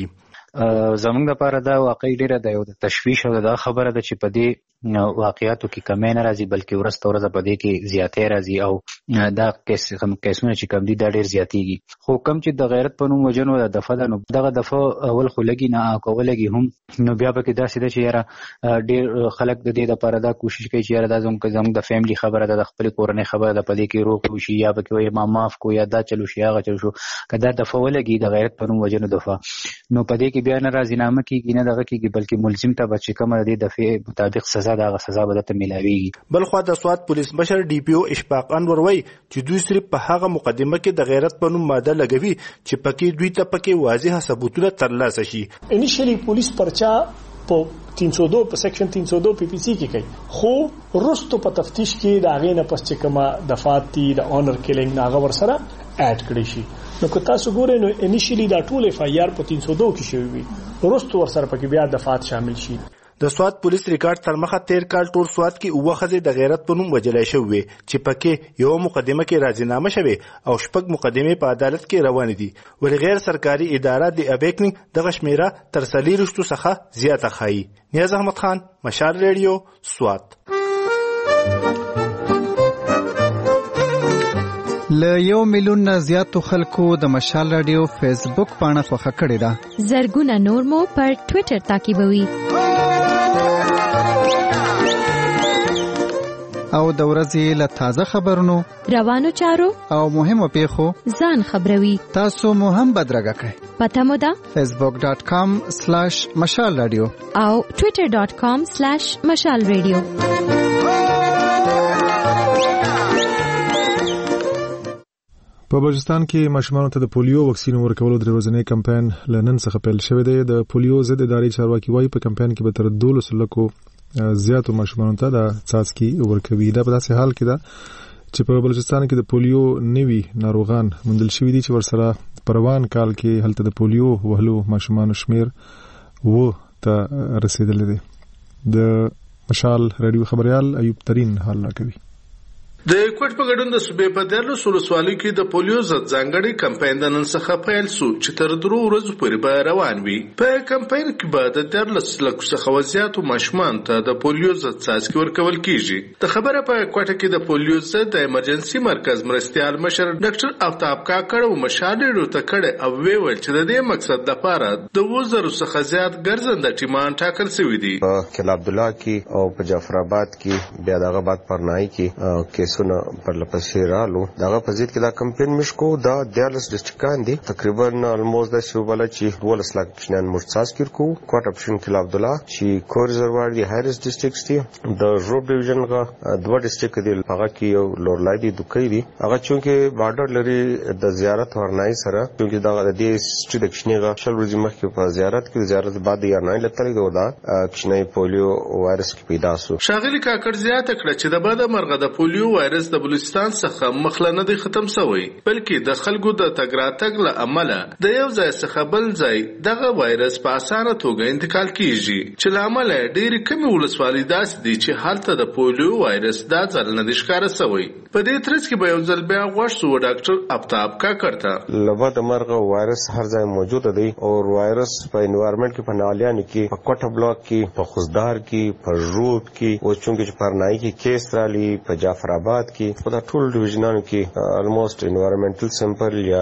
زمونږ لپاره دا واقعي ډیره د یو تشویش او دا خبره ده چې په دې واقعیاتو کې کمی نه راځي بلکې ورځ ورځ په دې کې زیاتې راځي او دا کیسونه چې کم دي دا ډیر زیاتېږي. خو کم چې د غیرت په نوم وجنو د دفعه ده نو دغه دفعه اول خو لګي نه او ولګي هم نو بیا به کې داسې ده چې یاره ډیر خلک د دې لپاره دا کوشش کوي چې یاره دا زموږ د فیملی خبره ده د خپل کورنۍ خبره ده په دې کې روغ وشي یا به کې ما معاف کو یا دا چلو شي هغه چلو شو که دا دفعه ولګي د غیرت په نوم وجنو دفعه نو په دې کې بیا نه راضینامه کیږي نه دغه کیږي بلکې ملزم ته به چې کومه د دفعه مطابق سزا دغه سزا به ته ملاويږي. بل خو د سوات پولیس مشر ډي پی او اشفاق انور وایي چې دوی صرف په هغه مقدمه کې د غیرت په نوم ماده لګوي چې پکې دوی ته پکې واضح ثبوتونه ترلاسه شي. انیشلی پولیس پرچا په 302 په سیکشن 302 پی پی سی کې کوي خو رستو په تفتیش کې د هغه نه پس چې کومه دفعات دي د اونر کیلینګ ناغه ور سره اډ کړی شي نو که تاسو ګورئ نو انیشلی دا ټول اف آی آر په 302 کې شوی وي رستو ور سره پکې بیا دفعات شامل شي. د سوات پولیس ریکارډ تر مخه 13 کال ټول سوات کې اوه ښځې د غیرت په نوم وجلای شوې چې پکې یو مقدمه کې راضینامه شوه او شپږ مقدمې په عدالت کې روان دي ولې غیر سرکاري اداره د ابیکنګ دغه شمیره تر 40 څخه زیاته خایي. نیاز احمد خان مشال ریډیو سوات. له 1 میلیون نه زیاتو خلکو د مشال رادیو فیسبوک پاڼه خوښه کړې ده. زرګونه نور مو پر ټوئیټر تعقیبوي. او د ورځې له تازه خبرونو روانو چارو او مهمو پیښو ځان خبروي. تاسو مو هم بدرګه کړئ. پته مو ده facebook.com/مشال رادیو او twitter.com/مشال رادیو. په بلوچستان کې ماشومانو ته د پولیو واکسین ورکولو د ورځنی کمپاین لنن څخه پیل شوی دی. د پولیو ضد ادارې چارواکي وايي په کمپاین کې به تر 12 لکو زیاتو ماشومانو ته د څاڅکي ورکوي. دا په داسې حال کې ده چې په بلوچستان کې د پولیو نوي ناروغان موندل شوي دي چې ورسره پروان کال کې هلته د پولیو وهلو ماشومانو شمیر ته رسیدلی دی. د مشال رادیو خبريال ایوب ترين حال راکوي. د کوټ په ګډون د صوبې په 13 ولسوالۍ کې د پولیو ضد ځانګړي کمپاین د نن څخه پیل شو چې تر 3 ورځې پورې به روان وي. په کمپاین کې به د 13 لکو څخه زیاتو ماشومان ته د پولیو ضد څاڅکي ورکول کیږي. د خبره په کوټه کې د پولیو ضد د ایمرجنسي مرکز مرستيال مشر ډاکټر افتاب کاکړ او مشاهده ته کړه او ویل چې د دې مقصد لپاره د 2000 څخه زیات ګرځنده ټیمان ټاکل شوی دي. په کلا عبد الله کې او په جعفر آباد کې بیا دغه بعد پرنای کې سونه پر لپسې رالو دغه پزید کې دا کمپاین مشکو دا 14 ډسټریکټان دي تقریبا الموز د شوبله چې 12 لک پښنان مرڅاس کړکو کوټ اپشن کلا عبد الله چې کور زروار دي هایرس ډسټریکټس دي د روب ډیویژن غا دوه ډسټریکټ دي هغه کې یو لورلای دي دوکې دي هغه چې بارډر لري د زیارت ورنای سره چې دا د دې ډسټریکټ غا شل ورځې مخکې په زیارت کې زیارت بعد یا نه لته دا کښنې پولیو وایرس کې پیدا شو. شاغلی کاکړ زیاته کړه چې د بده مرغه د پولیو وایرس د بلوچستان څخه مخله نه دی ختم شوی بلکې د خلکو د تګراتګ له عمله د یو ځای څخه بل ځای دغه وایرس په اسانه توګه انتقال کیږي چې له عمله ډېری کمی ولسوالۍ داسې دي چې هلته د پولیو وایرس دا ځل نه دی ښکاره شوی. په دې ترڅ کې به یو ځل بیا غوښ شو ډاکټر افتاب کاکړ ته لبا د مرغه وایرس هر ځای موجود دی او وایرس په انوایرنمنت کې په نالیان کې په کوټه بلاک کې په خوزدار کې په روب کې او چې پرنای کې کیس رالی په جعفر آباد کې په ټول ډیویژنونو کې الموست انوایرنمنټل سیمپل یا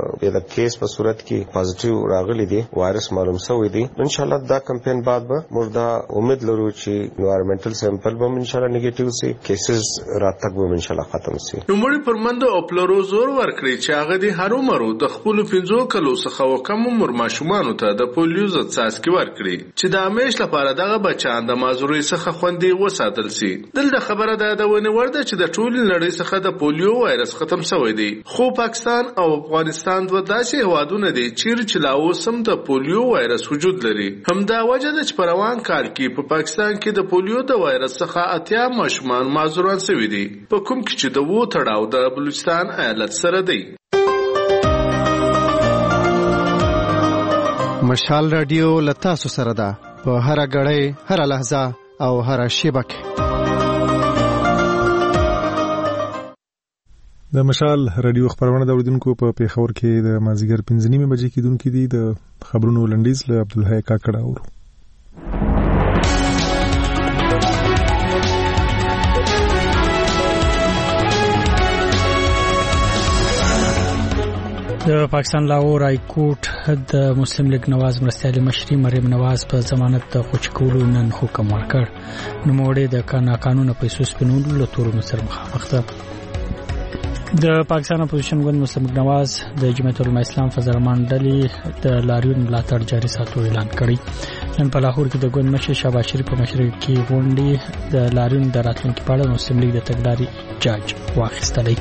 د کیس په صورت کې پازیټیو راغلي دي وایرس معلوم شوی دی. ان شاء الله دا کمپاین بعد به موږ دا امید لرو چې انوایرنمنټل سیمپل به ان شاء الله نیگیټیو سي کیسز راتګ به ان شاء الله ختم سي. نوموړي پرمند او پلورو زور ورکړي چې هغه د هرومرو د خپل 15 کلو څخه وکم عمر ماشومان ته د پولیو ضد څاڅکي ورکړي چې د همیش لپاره دغه بچان د مازوري څخه خوندي وساتل سي. دلته خبره ده د ونی ورده چې د ټول نړۍ څخه د پولیو وایرس ختم شوی دی خو پاکستان او افغانستان دوه داسې هوادونه دي چې لا اوس هم د پولیو وایرس وجود لري. همدا وجه ده چې په روان کال کې په پاکستان کې د پولیو د وایرس څخه 80 ماشومان معذوران شوي دي په کوم کې چې د وو تړاو د بلوچستان ایالت سره دی. مشال رادیو لتاسو سره ده په هر غړې هر لحظه او هر شیبه کې. د مشال رادیو خبرونه د اوریدونکو په پیښور کې د مازیګر 5:30 بجې کېدونکې دي. د خبرونو لنډیز له عبدالحی کاکړ اورو. د پاکستان لاهور های کورټ د مسلم لیگ نواز مرستیال مشري مریم نواز په ضمانت د خوشکولو نن حکم ورکړ. نوموړی د قانون پیسو سپینولو له تورونو سره مخامخ ده. د پاکستان اپوزیشن ګوند مسلم لیگ نواز د جمعیت العلماء اسلام فضلرحمان ډلې د لاریون ملاتړ جاري ساتلو اعلان کړی. نن په لاهور کې د ګوند مشر شهباز شریف په مشرۍ کې غونډې د لاریون د راتلونکي په اړه مسلم لیگ د تګلارې جاج واخیستلی.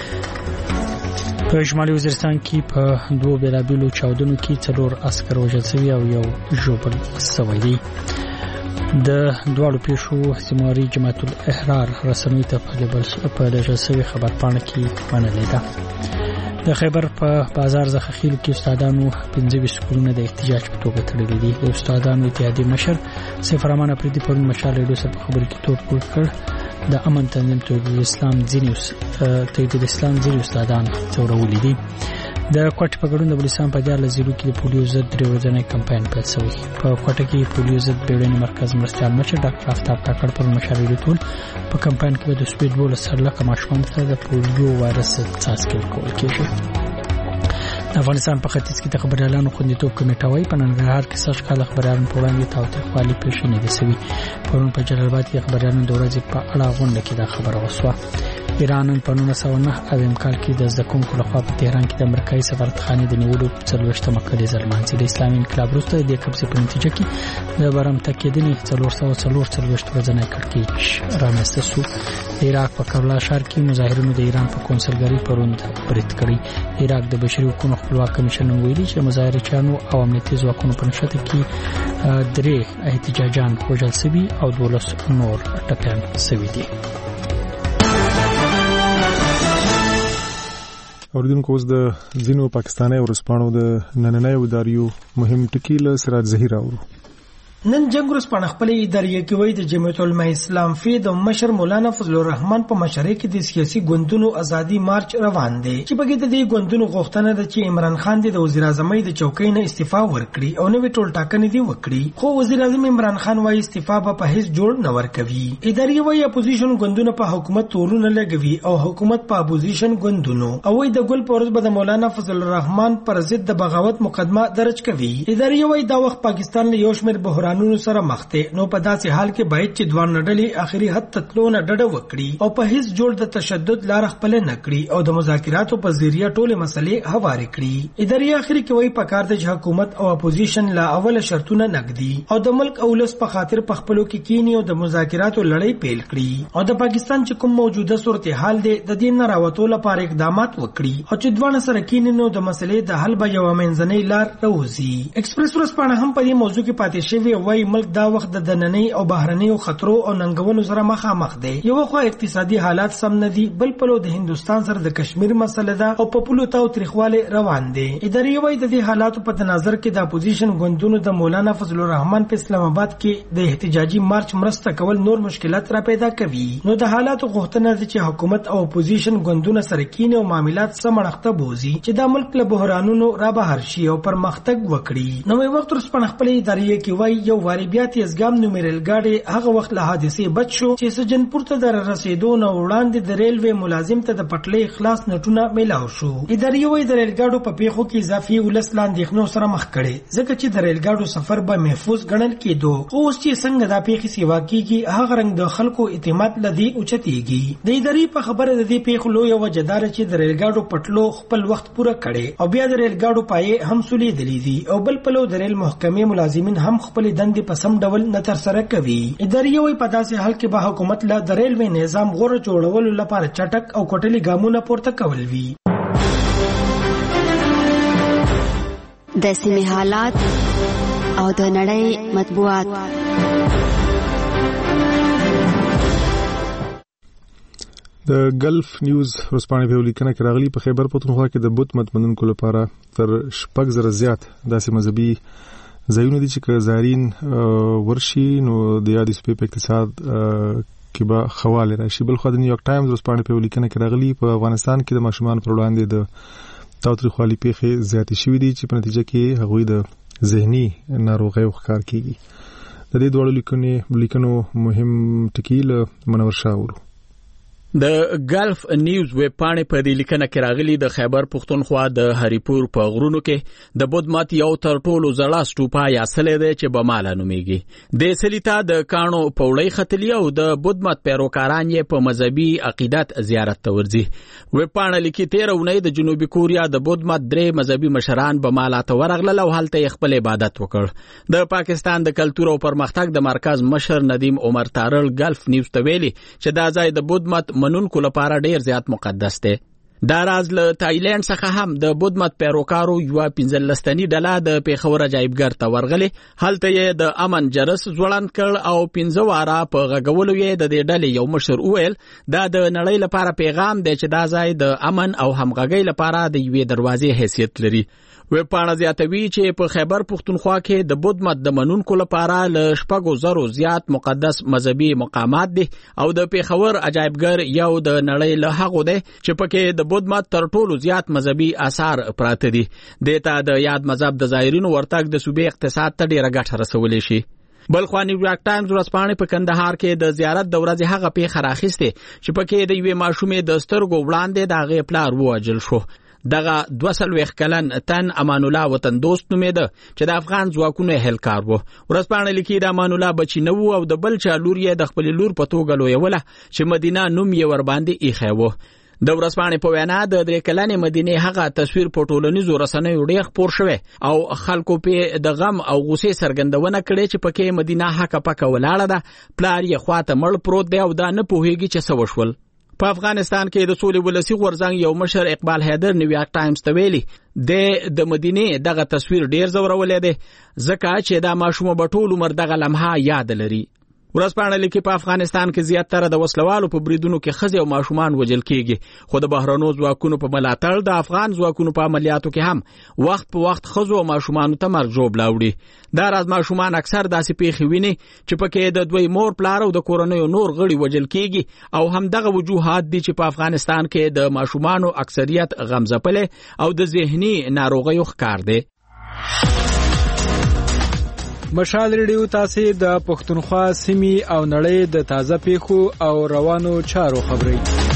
په شمالي وزیرستان کې په 2 بیلابیلو چاودنو کې 4 عسكر وژل شوي او 1 ژوبل شوی دی. د دواړو پیښو سیماري جماعت الاحرار رسنوي ته په لږه شوی خبرپاڼه کې منلې ده. د خیبر په بازار زخخیل کې استادانو 25 کلونه د احتجاج په توګه تړلي دي. د استادانو اتحادیې مشر سیف الرحمن افریدي پرون مشال ریډیو سره په خبرو کې توپ کړ. د امن تنظیم توحید الاسلام ځینې استادان ځورولي دي. د کوټ په ګډون د بلوچستان په 14 کې د پولیو ضد 3 ورځنی کمپاین پیل شوی. په کوټه کې پولیو ضد بیړني مرکز مرستیال مشر ډاکټر آفتاب کاکړ پر مشارکت ټول په کمپاین کې د سپیډ بول سره لکه ماشومان ته د پولیو وایرس څاڅکي ورکول کېږي. د افغانستان په ختیځ کې د خبريالانو خوندیتوب کمیټه وايي په ننګرهار کې سږ کال خبريالانو په وړاندې تاوتریخوالي پیښې نه دي شوي. پرون په جلال آباد کې خبريالانو د ورځې په اړه غونډه کې دا خبره وشوه. ایران په 1909 کال کې د زکونکو لخوا په تهران کې د امریکایي سفارتخانې د نیولو 40مه کلیزه لمانځي. د اسلامي انقلاب وروسته د قبضې په نتیجه کې د برمته کېدنې 444 ورځنی کړکېچ رامنځته شو. د عراق په کربلا ښار کې مظاهرینو د ایران په کونسلګرۍ پروند برید کړی. عراق د بشري حقوقو خپلواک کمیشن ویلي چې مظاهرچیانو او امنیتي ځواکونو په نښته کې 3 احتجاجان وژل شوي او 12 نور ټپیان شوي دي. اوریدونکو اوس د ځینو پاکستاني ورځپاڼو د نننۍ اداریو مهم ټکي له سراج زهیر اورو. نن جنگ ورځپاڼه خپل ادارې کې وایي د جمعیت العلماء اسلام فی د مشر مولانا فضل الرحمن په مشرۍ کې د سیاسي ګوندونو ازادي مارچ روان دی چې په کې د دې ګوندونو غوښتنه ده چې عمران خان د وزیر اعظم د چوکۍ نه استعفا ورکړي او نوې ټول ټاکنې دی وکړي. خو وزیر اعظم عمران خان وايي استعفا په هیڅ جوړ نه ورکوي. ادارې وايي اپوزیشن ګوندونه په حکومت تورونه لګوي او حکومت په اپوزیشن ګوندونو او وايي د ګل پورز به د مولانا فضل الرحمن پر ضد د بغاوت مقدمه درج کوي. ادارې وايي دا وخت پاکستان له یو شمېر بحرانونو سره مخ دی. نو په داسې حال کې باید چې دوه نډلې اخري حد تطلونه ډډه وکړي او په هیڅ جوړ د تشدد لار خپل نه کړي او د مذاکراتو په ذریعہ ټول مسلې هواري کړي. ادارې اخري کې وایي پکار د حکومت او اپوزیشن لا اول شرطونه نقدي او د ملک اولس په خاطر په خپلو کې کینی او د مذاکراتو لړۍ پیل کړي او د پاکستان چې کوم موجوده صورتحال دی د دې نه راوتو لپاره اقدامات وکړي او چې دوه سره کینی نو د مسلې د حل به یو منځنۍ لار راوځي. ایکسپریس ورځپاڼه هم په دې موضوع کې پاتې شوی وایي ملک دا وخت د دننۍ او بهرنۍ خطرو او ننګونو سره مخامخ دی. یو خو اقتصادي حالات سم نه دي بل په د هندستان سره د کشمیر مسله ده او په پلو تاو تریخواله روان دي. ادارې وايي د دې حالاتو په نظر کې د اپوزیشن ګوندونو د مولانا فضل الرحمن په اسلام آباد کې د احتجاجي مارچ مرسته کول نور مشکلات را پیدا کوي. نو د حالاتو غوښتنه ده چې حکومت او اپوزیشن ګوندونه سره کینې او معاملات سمړخته بوزي چې د ملک له بحرانونو را بهر شي او پرمختګ وکړي. نو وخت رسپن خپل ادارې کې وايي یو واری بیا تیزګام نومرل ګاډي هغه وخت له حادثې بچ شو چې سجنپور ته در رسیدو نو وړاندې د ریلوې ملازم ته د پټلۍ خلاص نټونه ملاو شو. ادارې وايي د ریل ګاډو په پیښو کې اضافي ولسلان دښنو سره مخ کړي ځکه چې د ریل ګاډو سفر به محفوظ ګڼل کېدو. اوس چې څنګه دا پیښې سیوا کیږي هغه رنګ د خلکو اعتماد لدی اوچتيږي. د ادارې په خبره د دې پیښو لوی وجدار چې د ریل ګاډو پټلو خپل وخت پوره کړي او بیا د ریل ګاډو پای هم سولې دلی دي او بل پلو د ریل محکمې ملازمین هم خپل دندې په سم ډول نه تر سره کوي. ادارې وايي په داسې حال کې به حکومت له د ریلوې نظام غوړه جوړولو لپاره چټک او کوټلي ګامونه پورته کول وي. د سیمې حالات او د نړۍ مطبوعات. د ګلف نیوز ورځپاڼې په لیکنه کې راغلي په خیبر پښتونخوا کې د بوت متمنونکو لپاره تر 6,000 زیات داسې مذهبي ځایونه دي چې که زایرین ورشي نو د یادې سپې په اقتصاد کې به خواله راشي. بل خو د نیویارک ټایمز ورځپاڼې په ولیکنه کې راغلي په افغانستان کې د ماشومان پر وړاندې د تاوتریخوالي پیښې زیاتې شوې دي چې په نتیجه کې هغوی د ذهني ناروغیو ښکار کیږي. د دې دوړو لیکنو مهم ټکی له منور شاه ورو. د ګلف نیوز ویب پاڼې په دې لیکنه کې راغلي د خیبر پښتونخوا د هریپور په غرونو کې د بدمات یو تر ټولو زړه سټوپا یا سلې ده چې بماله نوميږي. د سلیتا د کانو پوړی ختلی او د بدمات پیروکاران یې په مذهبي عقیدت زیارت ته ورځي. ویب پاڼه لیکي 13 اونۍ د جنوبي کوریا د بدمات 3 مذهبي مشران بماله ته ورغلل او هلته خپل عبادت وکړ. د پاکستان د کلتور او پرمختګ د مرکز مشر ندیم عمر تارل ګلف نیوز ته ویلي چې دا ځای د بدمات منونکو لپاره ډیر زیات مقدس دی. دا راز له تایلند څخه هم د بدمت پیروکارو یو 15 تنی ډله د پیښور عجایبګر ته ورغلي. هلته یې د امن جرس ځوړند کړ او 15 واره په غږولو یې د دې ډلې یو مشر وویل دا د نړۍ لپاره پیغام دی چې دا ځای د امن او همغږۍ لپاره د یوې دروازې حیثیت لري. ویب پاڼه زیاتوي چې په خیبر پښتونخوا کې د بدمت د منونکو لپاره له 6,000 زیات مقدس مذهبي مقامات دي او د پیښور عجایبګر یو د نړۍ له هغو دی چې پکې د بدمت تر ټولو زیات مذهبي آثار پراته دي. دته د یاد مذهب د زایرینو ورتګ د صوبې اقتصاد ته ډیره ګټه رسولې شي. بل خو نیویارک ټایمز ورځپاڼې په کندهار کې د زیارت د ورځې هغه پیښه راخیسته چې پکې د یوې ماشومې د سترګو وړاندې د هغې پلار ووژل شو. دغه 200 کلن تن امان الله وطن دوست نومېده چې د افغان ځواکونو اهلکار وو. ورځپاڼه لیکي د امان الله بچی نه وو او د بل چا لور یې د خپل لور په توګه لویوله چې مدینه نوم یې ور باندې ایښی وو. د ورځپاڼې په وینا د 3 کلنې مدینه هغه تصویر په ټولنیزو رسنیو ډېر خپور شوی او خلکو په د غم او غوسې سرګندونه کړې چې پکې مدینه حق پکه ولاړه ده. پلار یې خواته مړ پروت دی او دا نه پوهیږي چې څه وشول. په افغانستان کې د سولې ولسی غورځنګ یو مشر اقبال حیدر نیویارک ټایمز ته ویلي د مدینه دغه تصویر ډیر زورولې دی ځکه چې دا ماشوم په ټول عمر دغه لمحه یاد لري. ورځپاڼه لیکي په افغانستان کې زیاتره د وسلوالو په بریدونو کې ښځې او ماشومان وژل کیږي خو د بهرنو ځواکونو په ملاتړ د افغان ځواکونو په عملیاتو کې هم وخت په وخت ښځو او ماشومانو ته مرګ ژوبله وړي. دا راز ماشومان اکثر داسې پیښې ویني چې پکې د دوی مور پلار او د کورنیو نور غړي وژل کیږي او همدغه وجوهات دي چې په افغانستان کې د ماشومانو اکثریت غمزپلې او د ذهني ناروغیو ښکار دي. مشال ریډیو تاسو د پښتونخوا سیمې او نړۍ د تازه پیښو او روانو چارو خبري.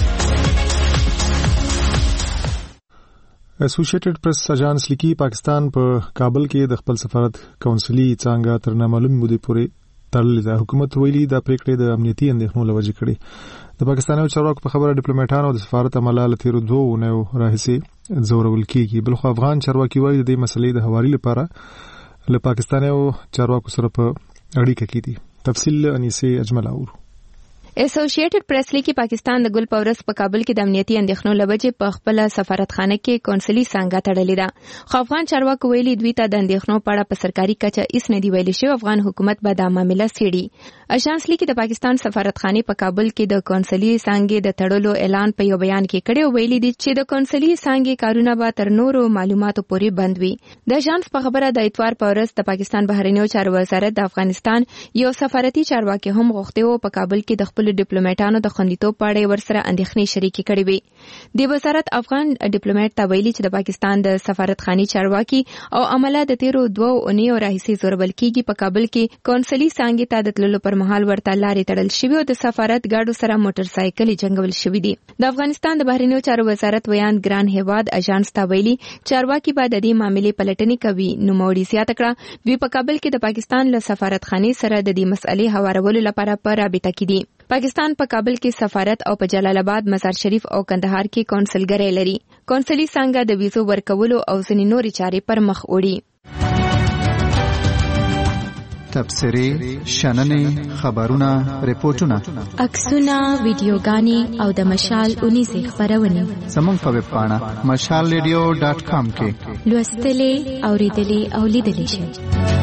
اسوسییټډ پریس اژانس لیکي پاکستان په کابل کې د خپل سفارت کونسلي څنګه تر نامعلوم مودې پورې تړلې ده. حکومت ویلي دا پریکړه د امنیتي اندېښنو لوجه کړي. د پاکستاني چارواکو په خبره ډیپلوماټانو د سفارت عمله تیر 2 اونیو راهیسې زورول کیږي. بل خو افغان چارواکي وایي د دې مسلې د حوالې لپاره له پاکستاني چارواکو سره په اړیکه کې دي. تفصیل انیسه اجمل اور. اسوسییټډ پریس لیکي پاکستان د ګل پورس په کابل کې د امنیتي اندېښنو لوجه په خپل سفارتخانه کې کونسلي څنګه تړلې ده. خو افغان چارواکو ویلي دوی ته د اندېښنو په اړه په سرکاري کچه هیڅ نه دی ویل شوی. افغان حکومت به دا معاملې څېړي. اژانس لیکي د پاکستان سفارتخانه په کابل کې د کونسلي څنګه د تړلو اعلان په یو بیان کې کړی او ویلي دي چې د کونسلي څنګه کارونه به تر نورو معلوماتو پورې بند وي. د اژانس په خبره د اتوار په ورځ د پاکستان بهرنیو چارو وزارت د افغانستان یو سفارتي چارواکي هم غوښتي وو په کابل کې د خپل ډیپلوماټانو د خوندیتوب په اړه ورسره اندېښنې شریکې کړې وي. د وزارت افغان ډیپلوماټ ته ویلي چې د پاکستان د سفارتخاني چارواکي او عمله د 2 اونیو راهیسې زورول کیږي. په کابل کې کونسلي څنګه ته د تللو پر مهال ورته لارې تړل شوی او د سفارت ګاډو سره موټر سایکل جنگول شوی دي. د افغانستان د بهرنیو چارو وزارت ویان ګران هیواد اژانس ته ویلي چارواکي به د دې معاملې پلټنې کوي. نوموړي زیاته کړه دوی په کابل کې د پاکستان له سفارتخانه سره د دې مسئلې هوارولو لپاره په رابطه کې دي. پاکستان په کابل کې سفارت او په جلال آباد، مزار شریف او کندهار کې کونسلګرۍ لري. کونسلي څنګه د ویزو ورکولو او ځینې نورې چارې پر مخ وړي. تبصرې، شننې، خبرونه، ریپورتونه، عکسونه، ویډیوګانې او د مشال اونیزې خبرونه زموږ په ویب پاڼه mashalradio.com کې لوستلې، اوریدلې او لیدلې شئ.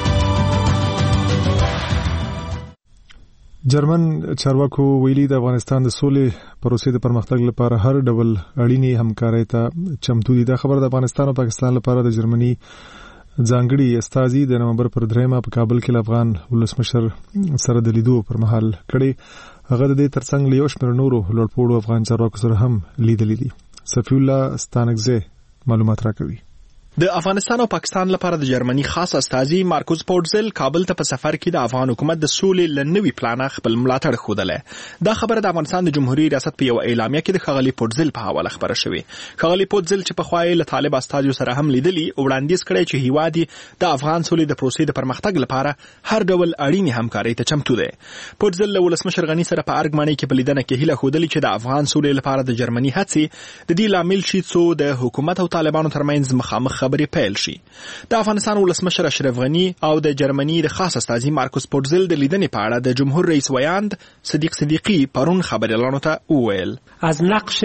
جرمن چارواکو ویلي د افغانستان د سولې پروسې د پرمختګ لپاره هر ډول اړینې همکارۍ ته چمتو دي. دا خبر د افغانستان او پاکستان لپاره د جرمني ځانګړي استازي د نومبر پر 3 په کابل کې افغان ولسمشر سره د لیدو پر مهال کړي. هغه د دې ترڅنګ له یو شمېر نورو لوړپوړو افغان چارواکو سره هم لیدلې دي. صفی الله ستانکزی معلومات راکوي. د افغانستان او پاکستان لپاره د جرمني خاص استازي مارکوس پورتزل کابل ته په سفر کې د افغان حکومت د سولې لنوي پلان خپل ملاتړ خوده. دا خبره د افغانستان د جمهوریت ریاست په یو اعلامیه کې د ښاغلي پورتزل په حواله خبره شوې. ښاغلي پورتزل چې په خوای له طالب استازو سره هم لیدلی وړاندیز کړی چې هیواد د افغان سولې د پروسې د پرمختګ لپاره هر ډول اړینې همکاري ته چمتو دی. پورتزل له ولسمشر غنی سره په ارګ مانی کې په لیدنه کې هیله خوده چې د افغان سولې لپاره د جرمني هڅې د دې لامل شي چې د حکومت او طالبانو ترمنځ مخامخ خبرې پیل شي. د افغانستان ولسمشر اشرف غنی او د جرمنی د خاص استازي مارکوس پورتزل د لیدنې په اړه د جمهور رئیس ویاند صدیق صدیقی پرون خبريالانو ته وویل از نقش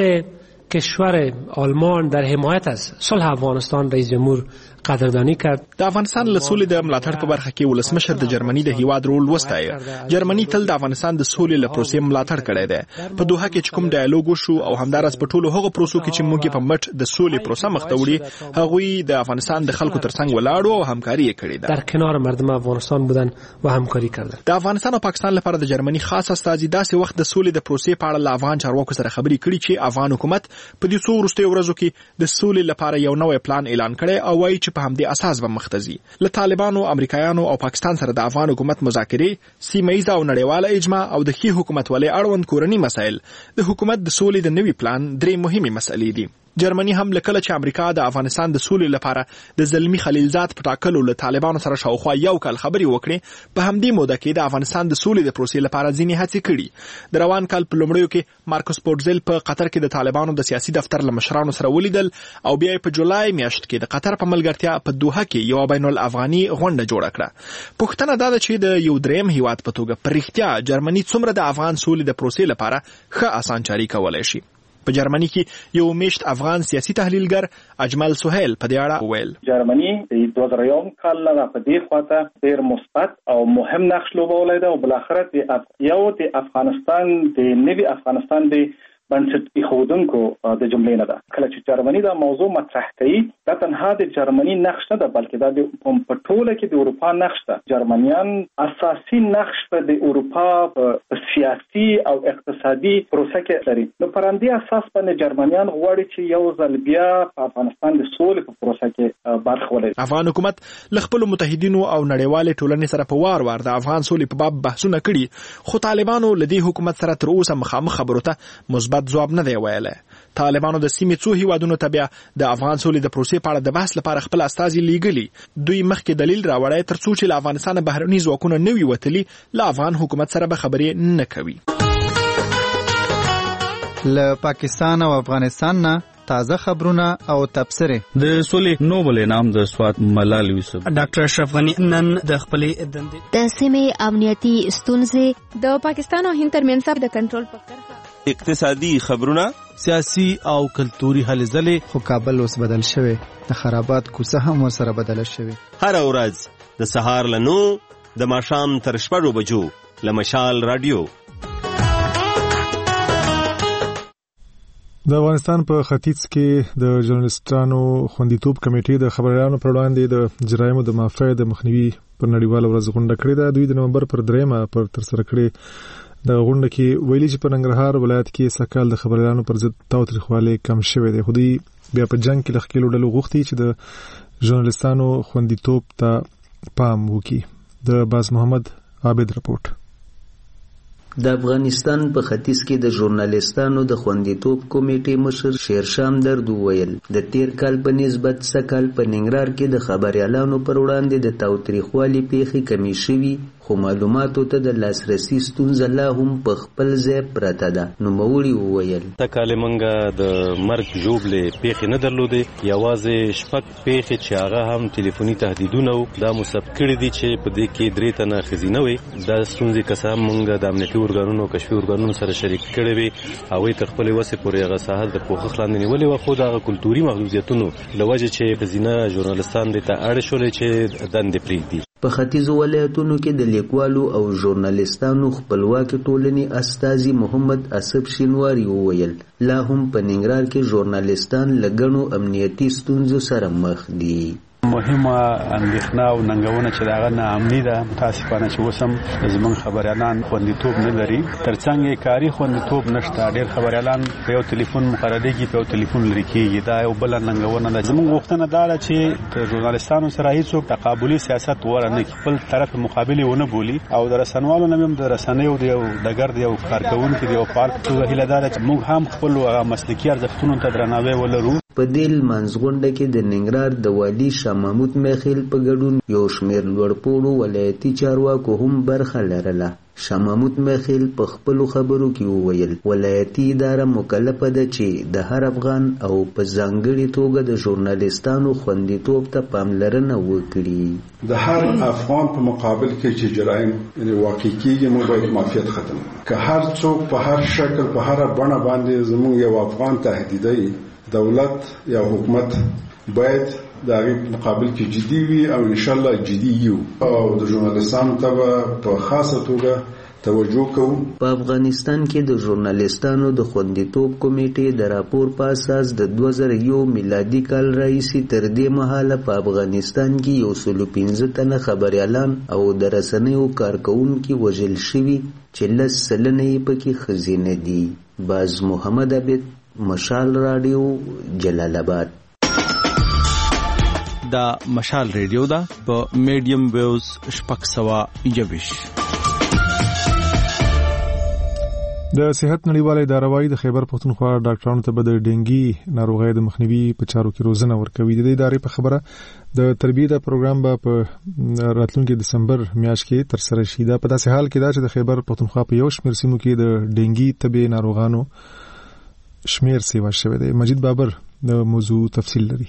کشور آلمان در حمایت از صلح افغانستان رئیس جمهور قدردانی کرد. د افغانستان له سولې د ملاتړ په برخه کې ولسمشر د جرمني د هیواد رول وستایي. جرمني تل د افغانستان د سولې له پروسې ملاتړ کړی دی. په دوحه کې چې کوم ډایالوګ وشو او همدارس په ټولو هغو پروسو کې چې موږ په مټ د سولې پروسه مخ ته وړي هغوی د افغانستان د خلکو ترڅنګ ولاړو او همکاري کړې ده. در کنار مردم افغانستان بودن و همکاری کردند. د افغانستان او پاکستان لپاره د جرمني خاص استازي داسې وخت د سولې د پروسې په اړه له افغان چارواکو سره خبرې کړي چې افغان حکومت په دې څو وروستیو ورځو کې د سولې لپاره یو نوی پلان اعلان کړي او وایي چې په همدې اساس مختزي. له طالبانو، امریکایانو او پاکستان سره د افغان حکومت مذاکرې، سیمه‌ایزه او نړیواله اجماع او د ښې حکومتولۍ اړوند کورني مسایل د حکومت د سولې د نوي پلان درې مهمې مسلې دي. جرمني هم لکه چې امریکا د افغانستان د سولې لپاره د زلمی خلیلزاد په ټاکلو له طالبانو سره شاوخوا یو کال خبرې وکړي، په همدې موده کې د افغانستان د سولې د پروسې لپاره ځینې هڅې کړي. د روان کال په لومړیو کې مارکوس پورتزل په قطر کې د طالبانو د سیاسي دفتر له مشرانو سره ولیدل او بیا په جولای میاشت کې د قطر په ملګرتیا په دوحه کې یو بین الافغاني غونډه جوړه کړه. پوښتنه دا ده چې د یو دریم هیواد په توګه په رښتیا جرمني څومره د افغان سولې د پروسې لپاره ښه اسانچاري کولای شي. په جرمني کې یو میشت افغان سیاسي تحلیلګر اجمل سهیل په دې اړه وویل جرمني د 2001 کال نه په دې خواته ډېر مثبت او مهم نقش لوبولی دی او بل اخر د افغانستان د نوي افغانستان د بنسټ ایښودونکو د جملې نه ده. کله چې جرمني دا موضوع مطرح کوي دا تنها د جرمني نقش نه ده بلکې دا د په کې د اروپا نقش ده. جرمنیان اساسي نقش په د اروپا په سیاسي او اقتصادي پروسه کې لري. نو پر همدې اساس باندې جرمنیان غواړي چې یو ځل بیا په افغانستان د سولې په پروسه کې برخه ولري. افغان حکومت له خپل متحدینو او نړیوال ټولنې سره په وار د افغان سولې په باب بحثونه کړي، خو طالبانو له دې حکومت سره تر اوسه مخامخ خبرو ته مثبت ځواب نه دی ویلی. طالبانو د سیمې څو هیوادونو ته بیا د افغان سولې د پروسې په اړه د بحث لپاره خپل استازي لیږلي. دوی مخکې دلیل راوړی تر څو چې له افغانستانه بهرني ځواکونه نه وي وتلي له افغان حکومت سره به خبرې نه کوي. له پاکستان او افغانستان نه تازه خبرونه او تبصرې. د سولې نوبل انعام د سوات ملال یوسف ډاکټر اشرف غنی نن د خپلې دندې د سیمې امنیتي ستونزې د پاکستان او هند ترمنځ د کنټرول په کرښه اقتصادي خبرونه سیاسي او کلتوري هلې ځلې. خو کابل اوس بدل شوی، د خرابات کوڅه هم ورسره بدله شوی. هر ورځ د سهار له 9 د ماښام تر 6 بجو له مشال رادیو. د افغانستان په ختیځ کې د ژورنالستانو خوندیتوب کمیټې د خبريالانو پر وړاندې د جرایمو د مافیا د مخنیوي پر نړیواله ورځ غونډه کړې ده. دوی د نومبر پر 3 پر ترسره کړې د غونډه کې ویلي چې په ننګرهار ولایت کې سکهال د خبريالانو پر ضد تاوتریخوالی کم شوی دی. خو دوی بیا په جنگ کې لخکېلو ډلو غوښتي چې د ژورنالستانو خوندیتوب ته پام وکړي. د باز محمد عابد رپورټ. د افغانستان په ختیځ کې د ژورنالستانو د خوندیتوب کمیټې مشر شیرشام درد وویل د تیر کال په نسبت سکهال په ننګرهار کې د خبريالانو پر وړاندې د تاوتریخوالي پیښې کمې شوي، خو معلوماتو ته د لاسرسي ستونزه لا هم په خپل ځای پرته ده. نوموړي وویل تکاله منګه د مرګ جوړلې پیښې نه درلودې، یوازې شپږ پیښې چې هغه هم ټلیفوني تهدیدونه وو. دا مثبت کړي دي چې په دې کې 3 تنه ښځینه وي. دا ستونزې که څه هم موږ د امنیتي ارګانونو کشفي ارګانونو سره شریک کړې وي، هغوی تر خپلې وسې پورې هغه ساحه د پوښښ لاندې نیولې وه، خو د هغه کلتوري محدودیتونو له وجې چې ښځینه ژورنالستان دې ته اړ شولې چې دندې پرېږدي. په ختیځو ولایتونو کې د لیکوالو او ژورنالستانو خپلواکي ټولنې استازي محمد اسف شینواری وویل لا هم په ننګرهار کې ژورنالستان له ګڼو امنیتي ستونزو سره مخ دي. مهمه اندېښنه او ننګونه چې داغه نه امني ده متاسفانه چې وسم زمون خبريالان خوندیتوب نه لري ترڅنګ کاری خوندیتوب نشته ډېر خبريالان په یو ټلیفون مقرریږي په یو ټلیفون لري کېږي دا یو بل ننګونه ده زمون غوښتنه دا چې د ژورنالستانو سره هیڅوک تقابلي سیاست ورنه خپل طرف مقابله ونه بولی او د رسنوالو نوم د رسنیو دی او د ګرد یو کارکونکو دی او پارک څو هله دار چې موږ هم خپل مسلکي ارزښتونو ته درناوی ولرو. په دې منځغونډه کې د ننګرهار د والي شاه محمود میخیل په ګډون یو شمېر لوړپوړو ولایتي چارواکو هم برخه لرله. شاه محمود میخیل په خپلو خبرو کې وویل ولایتي اداره مکلفه ده چې د هر افغان او په ځانګړي توګه د ژورنالستانو خوندیتوب ته پاملرنه وکړي. د هر افغان په مقابل کې چې جرایم واقع کیږي موږ باید معافیت ختم کړو که هر څوک په هر شکل په هر بڼه باندې زموږ یو افغان تهدیدوي دولت یا حکومت باید د هغې مقابل کې جدي وي او انشاءالله جدي یو او د ژورنالستانو ته په خاصه توګه توجه کوو. په افغانستان کې د ژورنالستانو د خوندیتوب کمیټې د راپور په اساس د 2001 میلادي کال راهیسې تر دې مهاله په افغانستان کې 115 تنه خبريالان او د رسنیو کارکونکي وژل شوي چې 10 سلنه یې پکې ښځینه دي. باز محمد عبید مشال رادیو جلال آباد. دا مشال ریډیو دا په میډیم ویوز 621. د صحت نړیواله اداره وايي د خیبر پښتونخوا ډاکټرانو ته به د ډینګي ناروغۍ د مخنیوي په چارو کې روزنه ورکوي. د دې ادارې په خبره د تربیه پروګرام به په راتلونکي دسمبر میاشت کې تر سره شي. دا په داسې حال کې دا چې د خیبر پښتونخوا په یو شمېر سیمو کې د ډینګي تبې ناروغانو شمیر سیوا شوی دی. مجید بابر د موضوع تفصیل لري.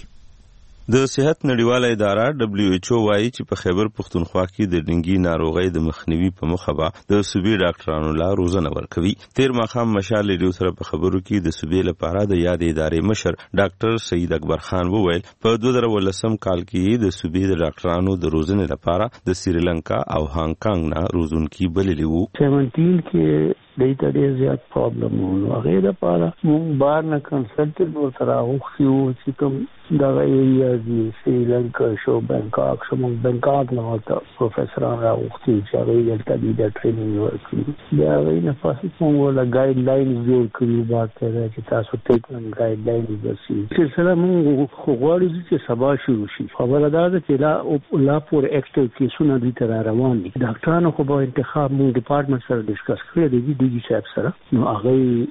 د صحت نړیواله اداره WHO وايي چې په خیبر پښتونخوا کې د ډینګي ناروغۍ د مخنیوي په مخه به د صوبې ډاکټرانو لا روزنه ورکوي. تیر ماښام مشال ریډیو سره په خبرو کې د صوبې لپاره د یاد ادارې مشر ډاکټر سید اکبر خان وویل په 2018 کال کې د صوبې د ډاکټرانو د روزنې لپاره د سریلانکا او هانګ کانګ نه روزونکي بللي وو. 17 کې دیتا ډېر زیات پرابلم وو. هغه د پاره مونږ بار نه کنسلټنټ ورته راوخیو چې کوم دغه ایریا دی سریلانکا شو بانکاک شو مونږ بانکاک نه ورته پروفیسوران راوخیو چې هغه دلته د ټریننګ ورکړي. بیا هغه نه پاسه مونږ ولا ګایډ لاینز جوړ کړو باندې چې تاسو ټریټمنټ ګایډ لاینز ورسي چې سره مونږ غواړو چې سبا شروع شي. خبره ده چې لا پور اکټیو کیسونه دي تر روان دي. ډاکټرانو خو به انتخاب مونږ ډپارټمنټ سره ډیسکس کړی دی صاحب سره نو هغه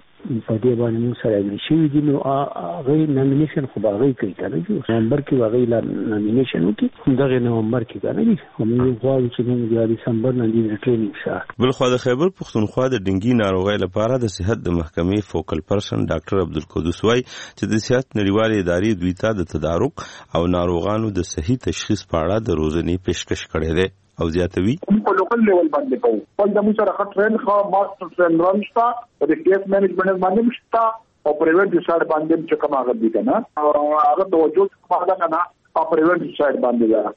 په دې باندې موږ سره اګریشن دي. نو هغه نامینیشن خو هغه کوي کنه چې نومبر کې هغه لا نامینیشن وکړي دغه نومبر کې کنه دي موږ غواړو چې موږ د دسمبر نه د ټریننګ شارټ. بل خو د خیبر پښتونخوا د ډینګي ناروغۍ لپاره د صحت د محکمې فوکل پرسن ډاکټر عبدالقدوس وايي چې د صحت نړیواله ادارې دوی ته د تدارک او ناروغانو د صحیح تشخیص په اړه د روزنې پیشکش کړې ده او زیاتوي. په لوکل لیول باندې کوو په د موږ سره ټرین خو ماستر ټرین رانشتا په د کیس مینجمنت باندې مشتا او پریونټ سایډ باندې چې کوم هغه دي کنه هغه توجه کومه ده کنه په پریونټ سایډ باندې ده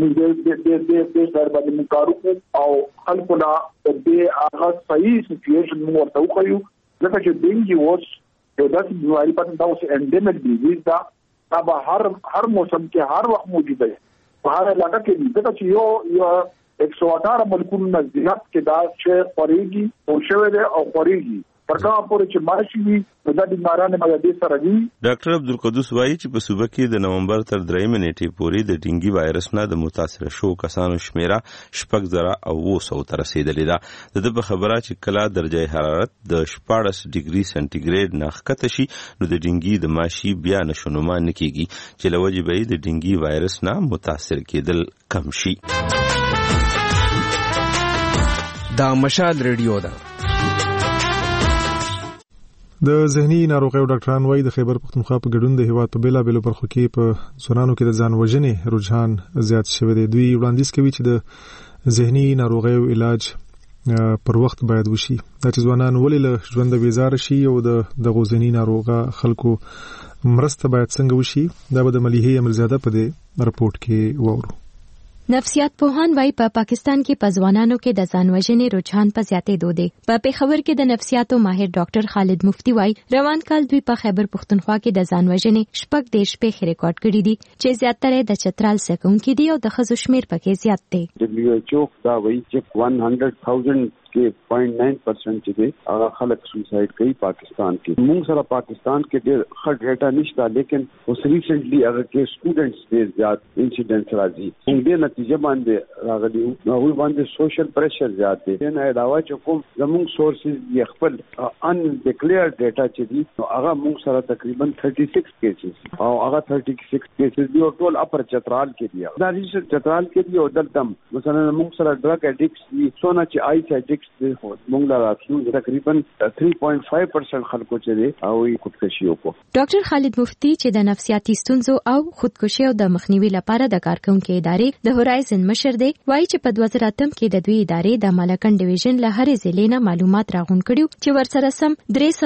چې د سایډ باندې موږ کارو او خلکو لا د هغه صحیح سچويشن موږ ورته وکړو ځکه چې ډینګي ووس یو داسې بیماری په تاسو انډیمیک ډیزیز ده دا هر موسم کې هر وخت موجود دی په هر علاقه کې دغه چې یو 118 ملکونو نه زیات کې دا چې خوريږي او شوه ده او خوريږي پرکا پورې چې ماشي وي د بیمارانو باندې سره دي. ډاکټر عبدالقدوس وايي چې په صوبه کې د نومبر تر 3 نیټې پورې د ډینګي وایرس نه د متاثر شو کسانو شمیره 6,900 ته رسیدلې ده. د دې په خبره چې کله درجه حرارت د 14 ډیګري سنټیګریډ نه ښکته شي نو د ډینګي د ماشي بیا نشونما نه کیږي چې لوجه به د ډینګي وایرس نه متاثر کېدل کم شي. دا مشال ریډیو ده. د ذهني ناروغیو ډاکټران وايي د خیبر پښتونخوا په ګډون د هیواد په بیلابېلو برخو کې په ځوانانو کې د ځان وژنې رجحان زیات شوی دی. دوی وړاندیز کوي چې د ذهني ناروغیو علاج پر وخت باید وشي. دا چې ځوانان ولې له ژوند بیزار شي او د ذهني ناروغه خلکو مرسته باید څنګه وشي دا به د ملیحې امرزاده په دې رپورت کې وورو. نفسیات پوهان وايي په پاکستان کې په ځوانانو کې د ځان وژنې رجحان په زیاتېدو دی. په پېښور کې د نفسیاتو ماهر ډاکټر خالد مفتی وايي روان کال دوی په خیبر پښتونخوا کې د ځان وژنې 14 پیښې ریکارډ کړې دي چې زیاتره د چترال څخه دي او د ښځو شمیر پکې زیات دی. WHO دا وایي چې 100,000 کې 0.9% چې دی هغه خلک سوسایډ کوي پاکستان کې. موږ سره پاکستان کې ډېر ښه ډیټا نشته لیکن اوس ریسنټلی هغه کې سټوډنټس ډېر زیات انسیډنټس راځي. موږ دې نتیجه باندې راغلي هغه باندې سوشل پریشر زیات دی. نه علاوه چې کوم زموږ سورسز یې خپل ان ډیکلیئر ډیټا چې دی هغه موږ سره تقریبا 36 کیسز او هغه 36 کیسز دی او ټول اپر چترال کې دی. دا ریسرچ چترال کې دی او دلته مثلا موږ سره ډرګ اډیکټس دي سونه چې آی اډیکټس موږ لا راتلو تقریبا 3.5% خلکو چې دی او خودکشي وکړو. ډاکټر خالد مفتی چې د نفسیاتي ستونزو او خودکشي او د مخنیوي لپاره د کارکونکو ادارې د هورایزن مشر دی وایي چې په 2008 کې د دوی ادارې د مالکن ډیویژن له هرې ضلع نه معلومات راغون کړیو چې ورسره سم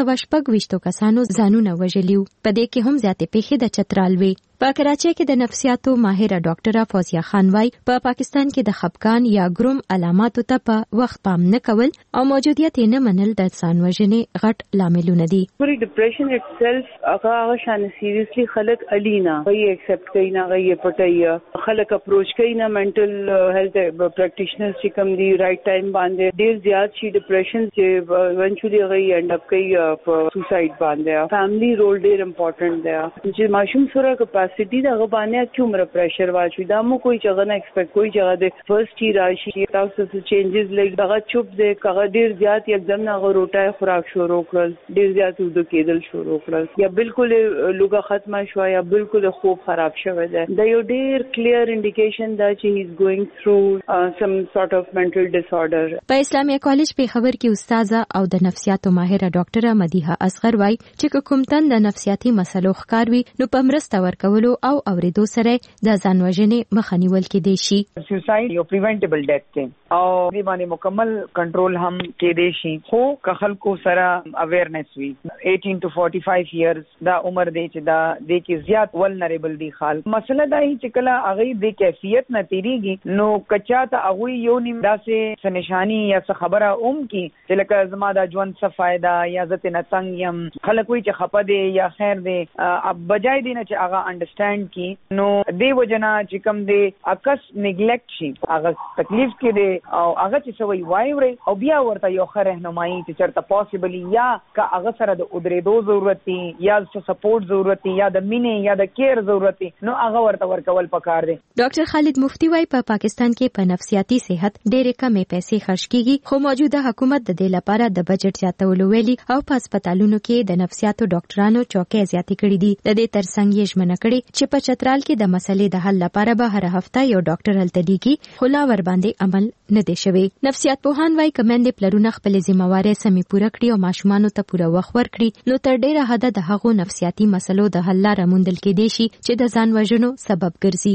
326 کسانو ځانونه وژلیو. په دې کې هم زیاتې پیښې د چترال وي. په کراچۍ کې د نفسیاتو ماهره ډاکټره فوزیه خان وايي په پاکستان کې د خپګان یا ګروم علاماتو ته په وخت پام نه کول او موجودیت یې نه منل د ځان وژنې غټ لاملونه دي. پوری ډیپریشن اټسلف هغه شان سیریسلی خلک الینا غي ایکسپټ کینا غي پټي خلک اپروچ کینا منټل هیلث پریکټیشنرز چې کوم دی رائټ ټایم باندې ډیر زیات شي ډیپریشن چې ایونچولی غي اینډ اپ کوي سوسایډ باندې. فیملی رول ډیر امپورټنٹ دی چې ماشوم سره کیپاسټی دا غبانه کومره پریشر واچوي دا مو کوئی ځای نه ایکسپیکټ کوئی ځای د فرست ای راشي تاسو څه چینجز لګ دغه چوپ دی کغه ډیر زیات یکدم نه غروټه خوراک شروع کړل ډیر زیات د کېدل شروع کړل یا بالکل لوګه ختمه شو یا بالکل خوب خراب شوه ده دا یو ډیر کلیر انډیکیشن دا چې هی از ګوینګ تھرو سم سورت اف منټل ډیس آرډر. په اسلامي کالج پېښور کې استاده او د نفسیاتو ماهره ډاکټره مدیحه اصغر وايي چې کوم تن د نفسیاتي مسلو ښکار وي نو په مرسته ورکول او اوریدو سره د ځان وژنې مخه نیول کېدای شي. سوسایډ یو پریونټیبل ډیث دی او دې باندې مکمل کنټرول هم کېدای شي خو که خلکو سره اویرنس وي 18 to 45 years دا عمر دی چې دا د کې زیات ولنریبل دی. خال مسله دا هي چې کله هغه د کیفیت نه تیریږي نو کچا ته هغه یو نیم داسې سنشانی یا څه خبره کی چې لکه زما د ژوند څه فائدہ یا زته نه څنګه يم خلک وي چې خپه دي یا خیر دي اب بجای دی نه چې هغه انډرستانډ کی نو دی وجنا چې کوم دی اکس نیګلیکټ شي هغه تکلیف کې دی او هغه چې سوي وایوري او بیا ورته یو خره رهنمایي چې چرته پاسبلی یا که هغه سره د ادریدو ضرورت دی یا سپورټ ضرورت دی یا د مینې یا د کیر ضرورت دی نو هغه ورته ورکول پکار دی. ډاکټر خالد مفتی وايي په پاکستان کې په نفسیاتي صحت ډېرې کمې پیسې خرج کیږي خو موجوده حکومت د دې لپاره د بجټ زیاتولو ویلي او په هسپتالونو کې د نفسیاتو ډاکټرانو چوکۍ زیاتې کړې دي. د دې ترڅنګ یې ژمنه کړې چې په چترال کې د مسلې د حل لپاره به هر هفته یو ډاکټر هلته دیږي خو لا ور باندې عمل نه دی شوی. نفسیات پوهان وايي کمنډ پلرونه خپل ذمہواري سمې پوره کړي او ماشومان ته پوره وخت ورکړي نو تر ډیره حد د هغو نفسیاتي مسلو د حل لاره موندل کېدای شي چې د ځان وژنو سبب ګرځي.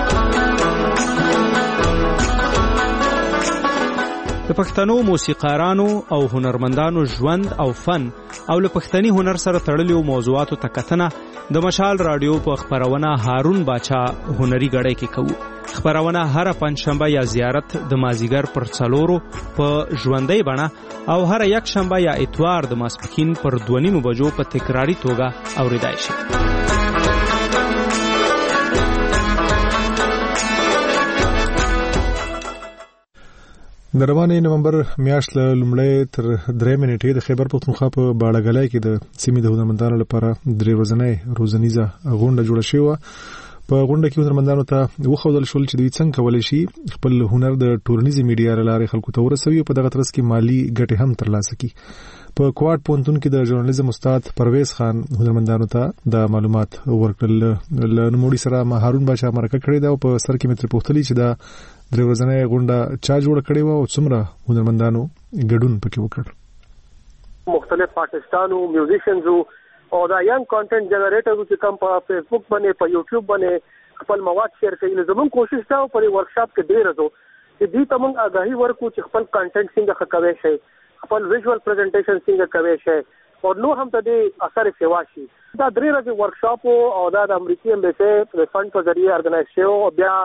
د پښتنو موسیقارانو او هنرمندانو ژوند او فن او له پښتني هنر سره تړلو موضوعاتو ته کتنه د مشال رادیو په خبرونه هارون باچا هنري غړې کې کوو. خبرونه هر پنځشنبه یا زیارت د مازیګر پر څلورو په ژوندۍ بڼه او هر یک شنبه یا اتوار د ماسپښین پر 2:30 بجو په تکراری توګه اوریدای شي. د روانې نومبر میاشت له لومړۍ تر 3 منېټې د خیبر پښتونخوا په باړهګلای کې د سیمې د هنرمندانو لپاره 3 ورځنۍ روزنیزه غونډه جوړه شوې وه. په غونډه کې هنرمندانو ته وښودل شول چې دوی څنګه کولی شي خپل هنر د ټولنیزې میډیا له لارې خلکو ته ورسوي او په دغه ترڅ کې مالي ګټې هم ترلاسه کړي. په کوټ پوهنتون کې د ژورنالیزم استاد پرویز خان هنرمندانو ته د معلومات ورکړل. له نوموړي سره ما هارون باچا مرکه کړې ده او په سر کې مې ترې پوښتلي چې دا 3 ورځنۍ غونډه چا جوړه کړې وه او څومره هنرمندانو ګډون پکې وکړ. مختلف پاکستانو میوزیشنزو او دا ینګ کانټینټ جنریټرز چې کوم په فیسبوک باندې په یوټیوب باندې خپل مواد شیر کوي زموږ کوشش دا په ورکشاپ کې ډیر زو چې دې تمنګ آگاهي ورکو چې خپل کانټینټ څنګه ښکوي شي خپل ویژوال پریزنټیشن څنګه کوي شي او نو هم ته دې اثر سیوا شي. دا 3 ورځې ورکشاپ او دا د امریکای امبیسي د فند په ذریعہ ارګنایز شو او بیا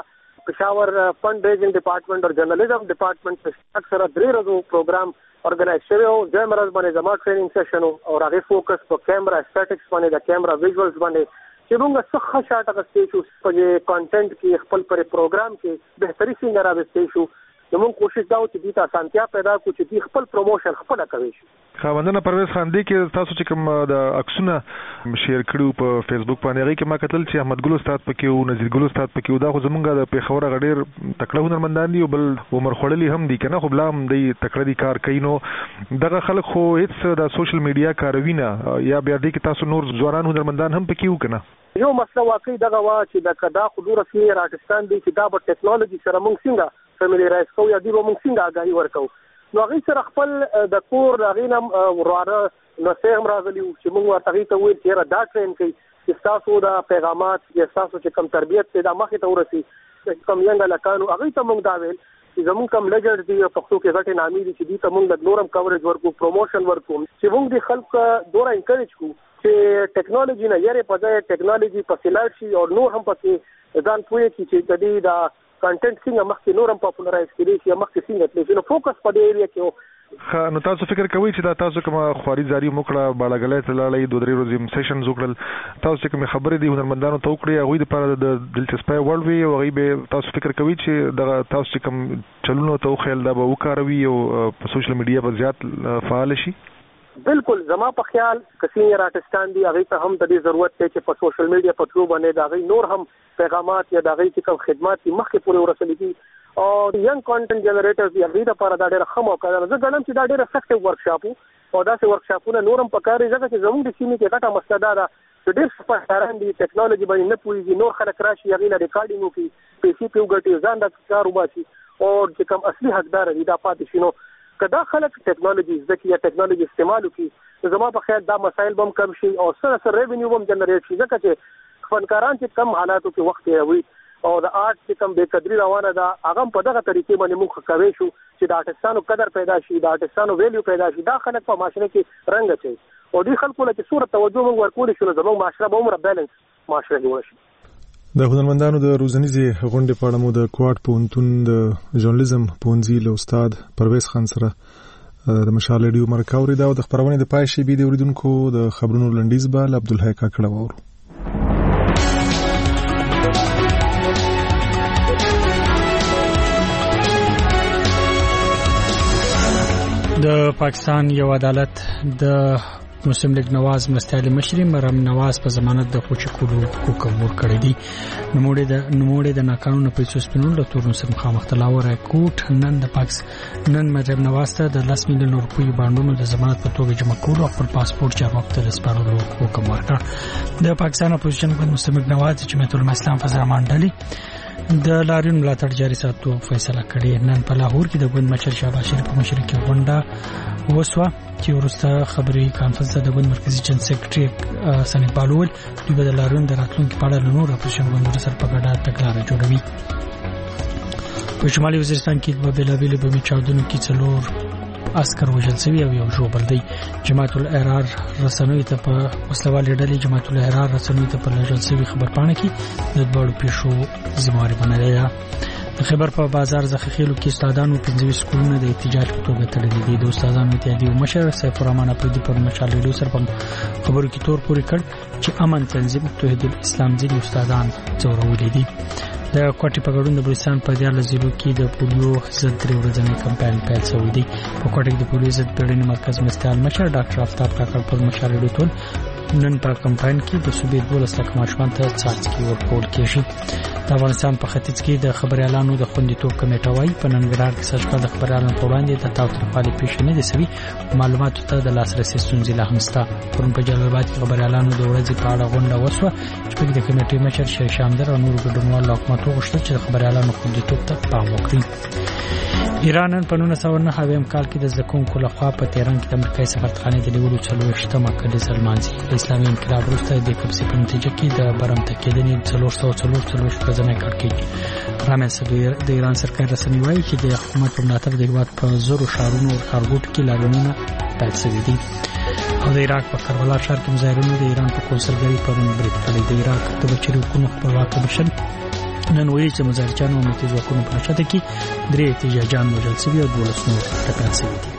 پېښور فند ریزینګ ډپارټمنټ او جرنالیزم ډپارټمنټ په اکثر 3 ورځو پروګرام ارګنایز شوی او د مرز باندې زما ټریننګ سیشن او هغه فوکس په کیمرا اسټیټکس باندې د کیمرا ویژوالز باندې چې موږ څه شاټ غوښتي شو په کانټینټ کې خپل پر پروګرام کې بهتري څنګه راوستي شو زموږ کوشش دا و چې دې ته اسانتیا پیدا کړو چې دې خپل پروموشن خپل کوي شي. خاوندانه پرویز خان دی کې تاسو چې کوم د عکسونه شیر کړو په فیسبوک باندې هغه کې ما کتل چې احمد ګل استاد پکې او نذیر ګل استاد پکې او دا خو زمونږ د پیښور غډیر تکړه هنرمندان دي او بل عمر خړلی هم دي کنه خو بلام دی تکړه دي کار کوي نو دغه خلک خو هیڅ د سوشل میډیا کاروي نه یا بیا دې کې تاسو نور ځوانان هنرمندان هم پکې وکنه. یو مسله واقعي دغه وا چې د کدا خلور سي راټستان دي چې دا په ټیکنالوژي سره موږ څنګه فیملیرایز کوو یا دی موږ څنګه آگاهي ورکو نو هغه سره خپل د کور هغه وراره نو سهم راغلی چې موږ ورته ته وایي چې دا ټرین کوي چې تاسو د پیغامات یا تاسو چې کم تربیت ته د مخې ته ورسي کم ینګ لکانو هغه ته موږ دا ویل چې زموږ کم لګړ دی په پښتو کې غټه نامې دي چې دې ته موږ د نورم کوریج ورکو پروموشن ورکو چې موږ د خلکو دوره انکریج کو چې ټیکنالوژي نه یې په ځای ټیکنالوژي په سیلار شي او نور هم پکې ځان پوهه چې د دې دا کانټینټ څنګه مخکې نورم پاپولرایز کړي چې مخکې څنګه تللی نو فوکس په دې ایریا کې نو تاسو فکر کوئ چې دا تاسو کوم خواري جاری موکړه بالاګلې ته لاړې 2-3 ورځې سیشن وکړل تاسو چې کوم خبرې دي هنرمندانو ته وکړي هغه د لپاره د دلچسپي وړ وي او هغه به تاسو فکر کوئ چې دا تاسو چې کوم چلونو ته خیال دا به وکاروي او په سوشل میډیا په زیات فعال شي. بالکل زما په خیال کسینیر آرټستان دي هغه ته هم د دې ضرورت دی چې په سوشل میډیا په تھرو باندې دا غي نور هم پیغامات یا دا غي چې کوم خدمات مخکې پورې ورسېږي دي او ینګ کانټینټ جنریټرز دی هغه لپاره دا ډېر ښه موقع ده. زه ګڼم چې دا ډېر افیکټیو ورکشاپ او دا چې ورکشاپونه نورم پکاري ځکه چې زموږ د سیمې کې غټه مسله ده چې ډېر سپاران دي ټیکنالوژي باندې نه پوهیږي نور خلک راشي هغه له ریکارډینګ وکړي پیسې په وګټي ځان د کار وباسي او چې کوم اصلي حقدار دي دا پاتې شي. نو کدا خلک ټیکنالوژي ځکه یا ټیکنالوژي استعمال وکړي زما په خیال دا مسایل بم کم شي او سره ریونیو بم جنریټ شي ځکه چې فنکاران چې کم حالاتو کې وخت یې او د آرټ چې کم بې قدري روانه ده هغه په دغه طریقې باندې موږ کوي شو چې د آرټستانو قدر پیدا شي د آرټستانو ویلیو پیدا شي دا خلک په معاشره کې رنګ اچي او دې خلکو له چې صورت توجه موږ ورکول شو زموږ معاشره به عمر بیلنس معاشره جوړ شي. د هنرمندانو د روزنیزې غونډې په اړه مو د کوټ پونتون د ژورنالیزم پونځي له استاد پرویز خان سره د مشال ریډیو مرکاوري دا د خبرونه د پای شي بي د اوریدونکو د خبرونو لنډیز بال عبدالحی کاکړه وورو. د پاکستان یو عدالت د مسلم لیگ نواز مرستیال مشر مریم نواز په ضمانت د خوشکولو حقوق ورکړي دي. نوموړي د ناقانونه پیسو سپینول د تورن سم مخامخ تلاور کوټ نن د پاکستان مریم نواز ته د 10 میلیون روپیو باندونو د ضمانت په توګه جمع کول او خپل پاسپورت چې وخت له سپارلو حقوق ورکړ. د پاکستان اپوزیشن ګوند مسلم لیگ نواز چې جمعیت الاسلام فضل الرحمن ډلې د لاریون ملاتړ جاري ساتلو فیصله کړې. نن په لاهور کې د ګوند مشر شهباز شریف په مشرۍ کې غونډه وسوه چې ورسته خبري کانفرنس د ګوند مرکزی جن سیکریټری سنی بالول د لاریون د راتلونکو په اړه نور اپوزیشن ګوندونو سره په ګډه تګلارې جوړوي. په شمالي وزیرستان کې په بلابل بمي چاودنو کې څلور عسكر وژل شوی او یو ژوبل دی. جماعت الاحرار رسنوي ته په وسلوالې ډلې جماعت الاحرار رسنوي ته په لږل شوی خبرپاڼه کې د دوړو پیښو ذمہواری بنلې ده. د خبر په بازار زخخیلو کې استادانو 15 سکولونه د احتجاج په توګه تړلي دي. د استادانو اتحادیې مشر سیف الرحمن اپریدي په مشال ریډیو سره په خبرو کې تور پوري کړ چې امن تنظیم توحید الاسلام ځینې استادان ځورولې دي. د کوټي په ګډون د بلوچستان په دیال ضلع کې د پولیو ضد 3 ورځې کمپاین پیل شوی دی. په کوټي کې د پولیو ضد پیړنې مرکز مرستیال مشر ډاکټر آفتاب کاکړ پر مشال ریډیو ټول نن په کمپاین کې د صوبې 12 لک ماشومان ته څاڅکي ورکول کېږي. د افغانستان په ختیځ کې د خبريالانو د خوندیتوب کمیټه وايي په ننګرهار کې سرکار د خبريالانو په وړاندې د تاوتریخوالي پیښې نه دي سوي معلوماتو ته د لاسرسي ستونزې لا هم شته. پرون په جلال آباد کې خبريالانو د ورځې په اړه غونډه وسوه چې د کمیټې مشر شیر شامدر او نور ګډونوال حکومت غوښتل چې د خبريالانو خوندیتوب ته پام وکړي. ایران په 1909 کال کې د زکونکو لخوا په تهران کې د امریکایي سفارتخانې د نیولو 40مه کډه لمانځي. اسلامي انقلاب وروسته د کپسي په نتیجه کې د برمته کېدنې 444 ورځې کړکېږي. رامنځته د ایران سرکاري رسنۍ وايي چې د حکومت په ملاتړ د هیواد په زورو شهرونو او ښارګوټو کې لاریونونه پیل شوي دي. او د عراق په کربلا ښار کې مظاهرونو د ایران په کونسلګرۍ پرون برید کړی. د عراق د بشري حقوقو خپلواک کمیشن نن ویلي چې مظاهرچیانو امنیتي ځواکونو په نښته کې 3 احتجاجان وژل شوي او 12 نور ټپیان شوي دي.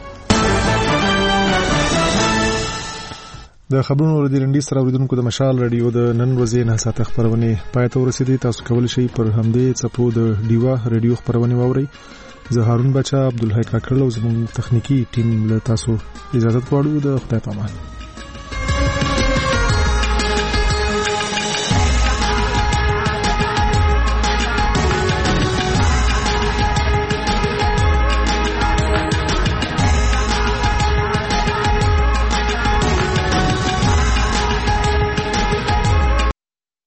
د خبرونو ردیرندي سره اوریدونکو د مشال رادیو د نن ورځې نه ساعت خبرونه پای ته ورسېدي. تاسو کولی شئ پر همدې څپو د ډیوا رادیو خبرونه واورئ. زه هارون بچا عبدالحی کاکړ او زموږ تخنیکی ټیم له تاسو اجازه غواړو. د خدای پامان.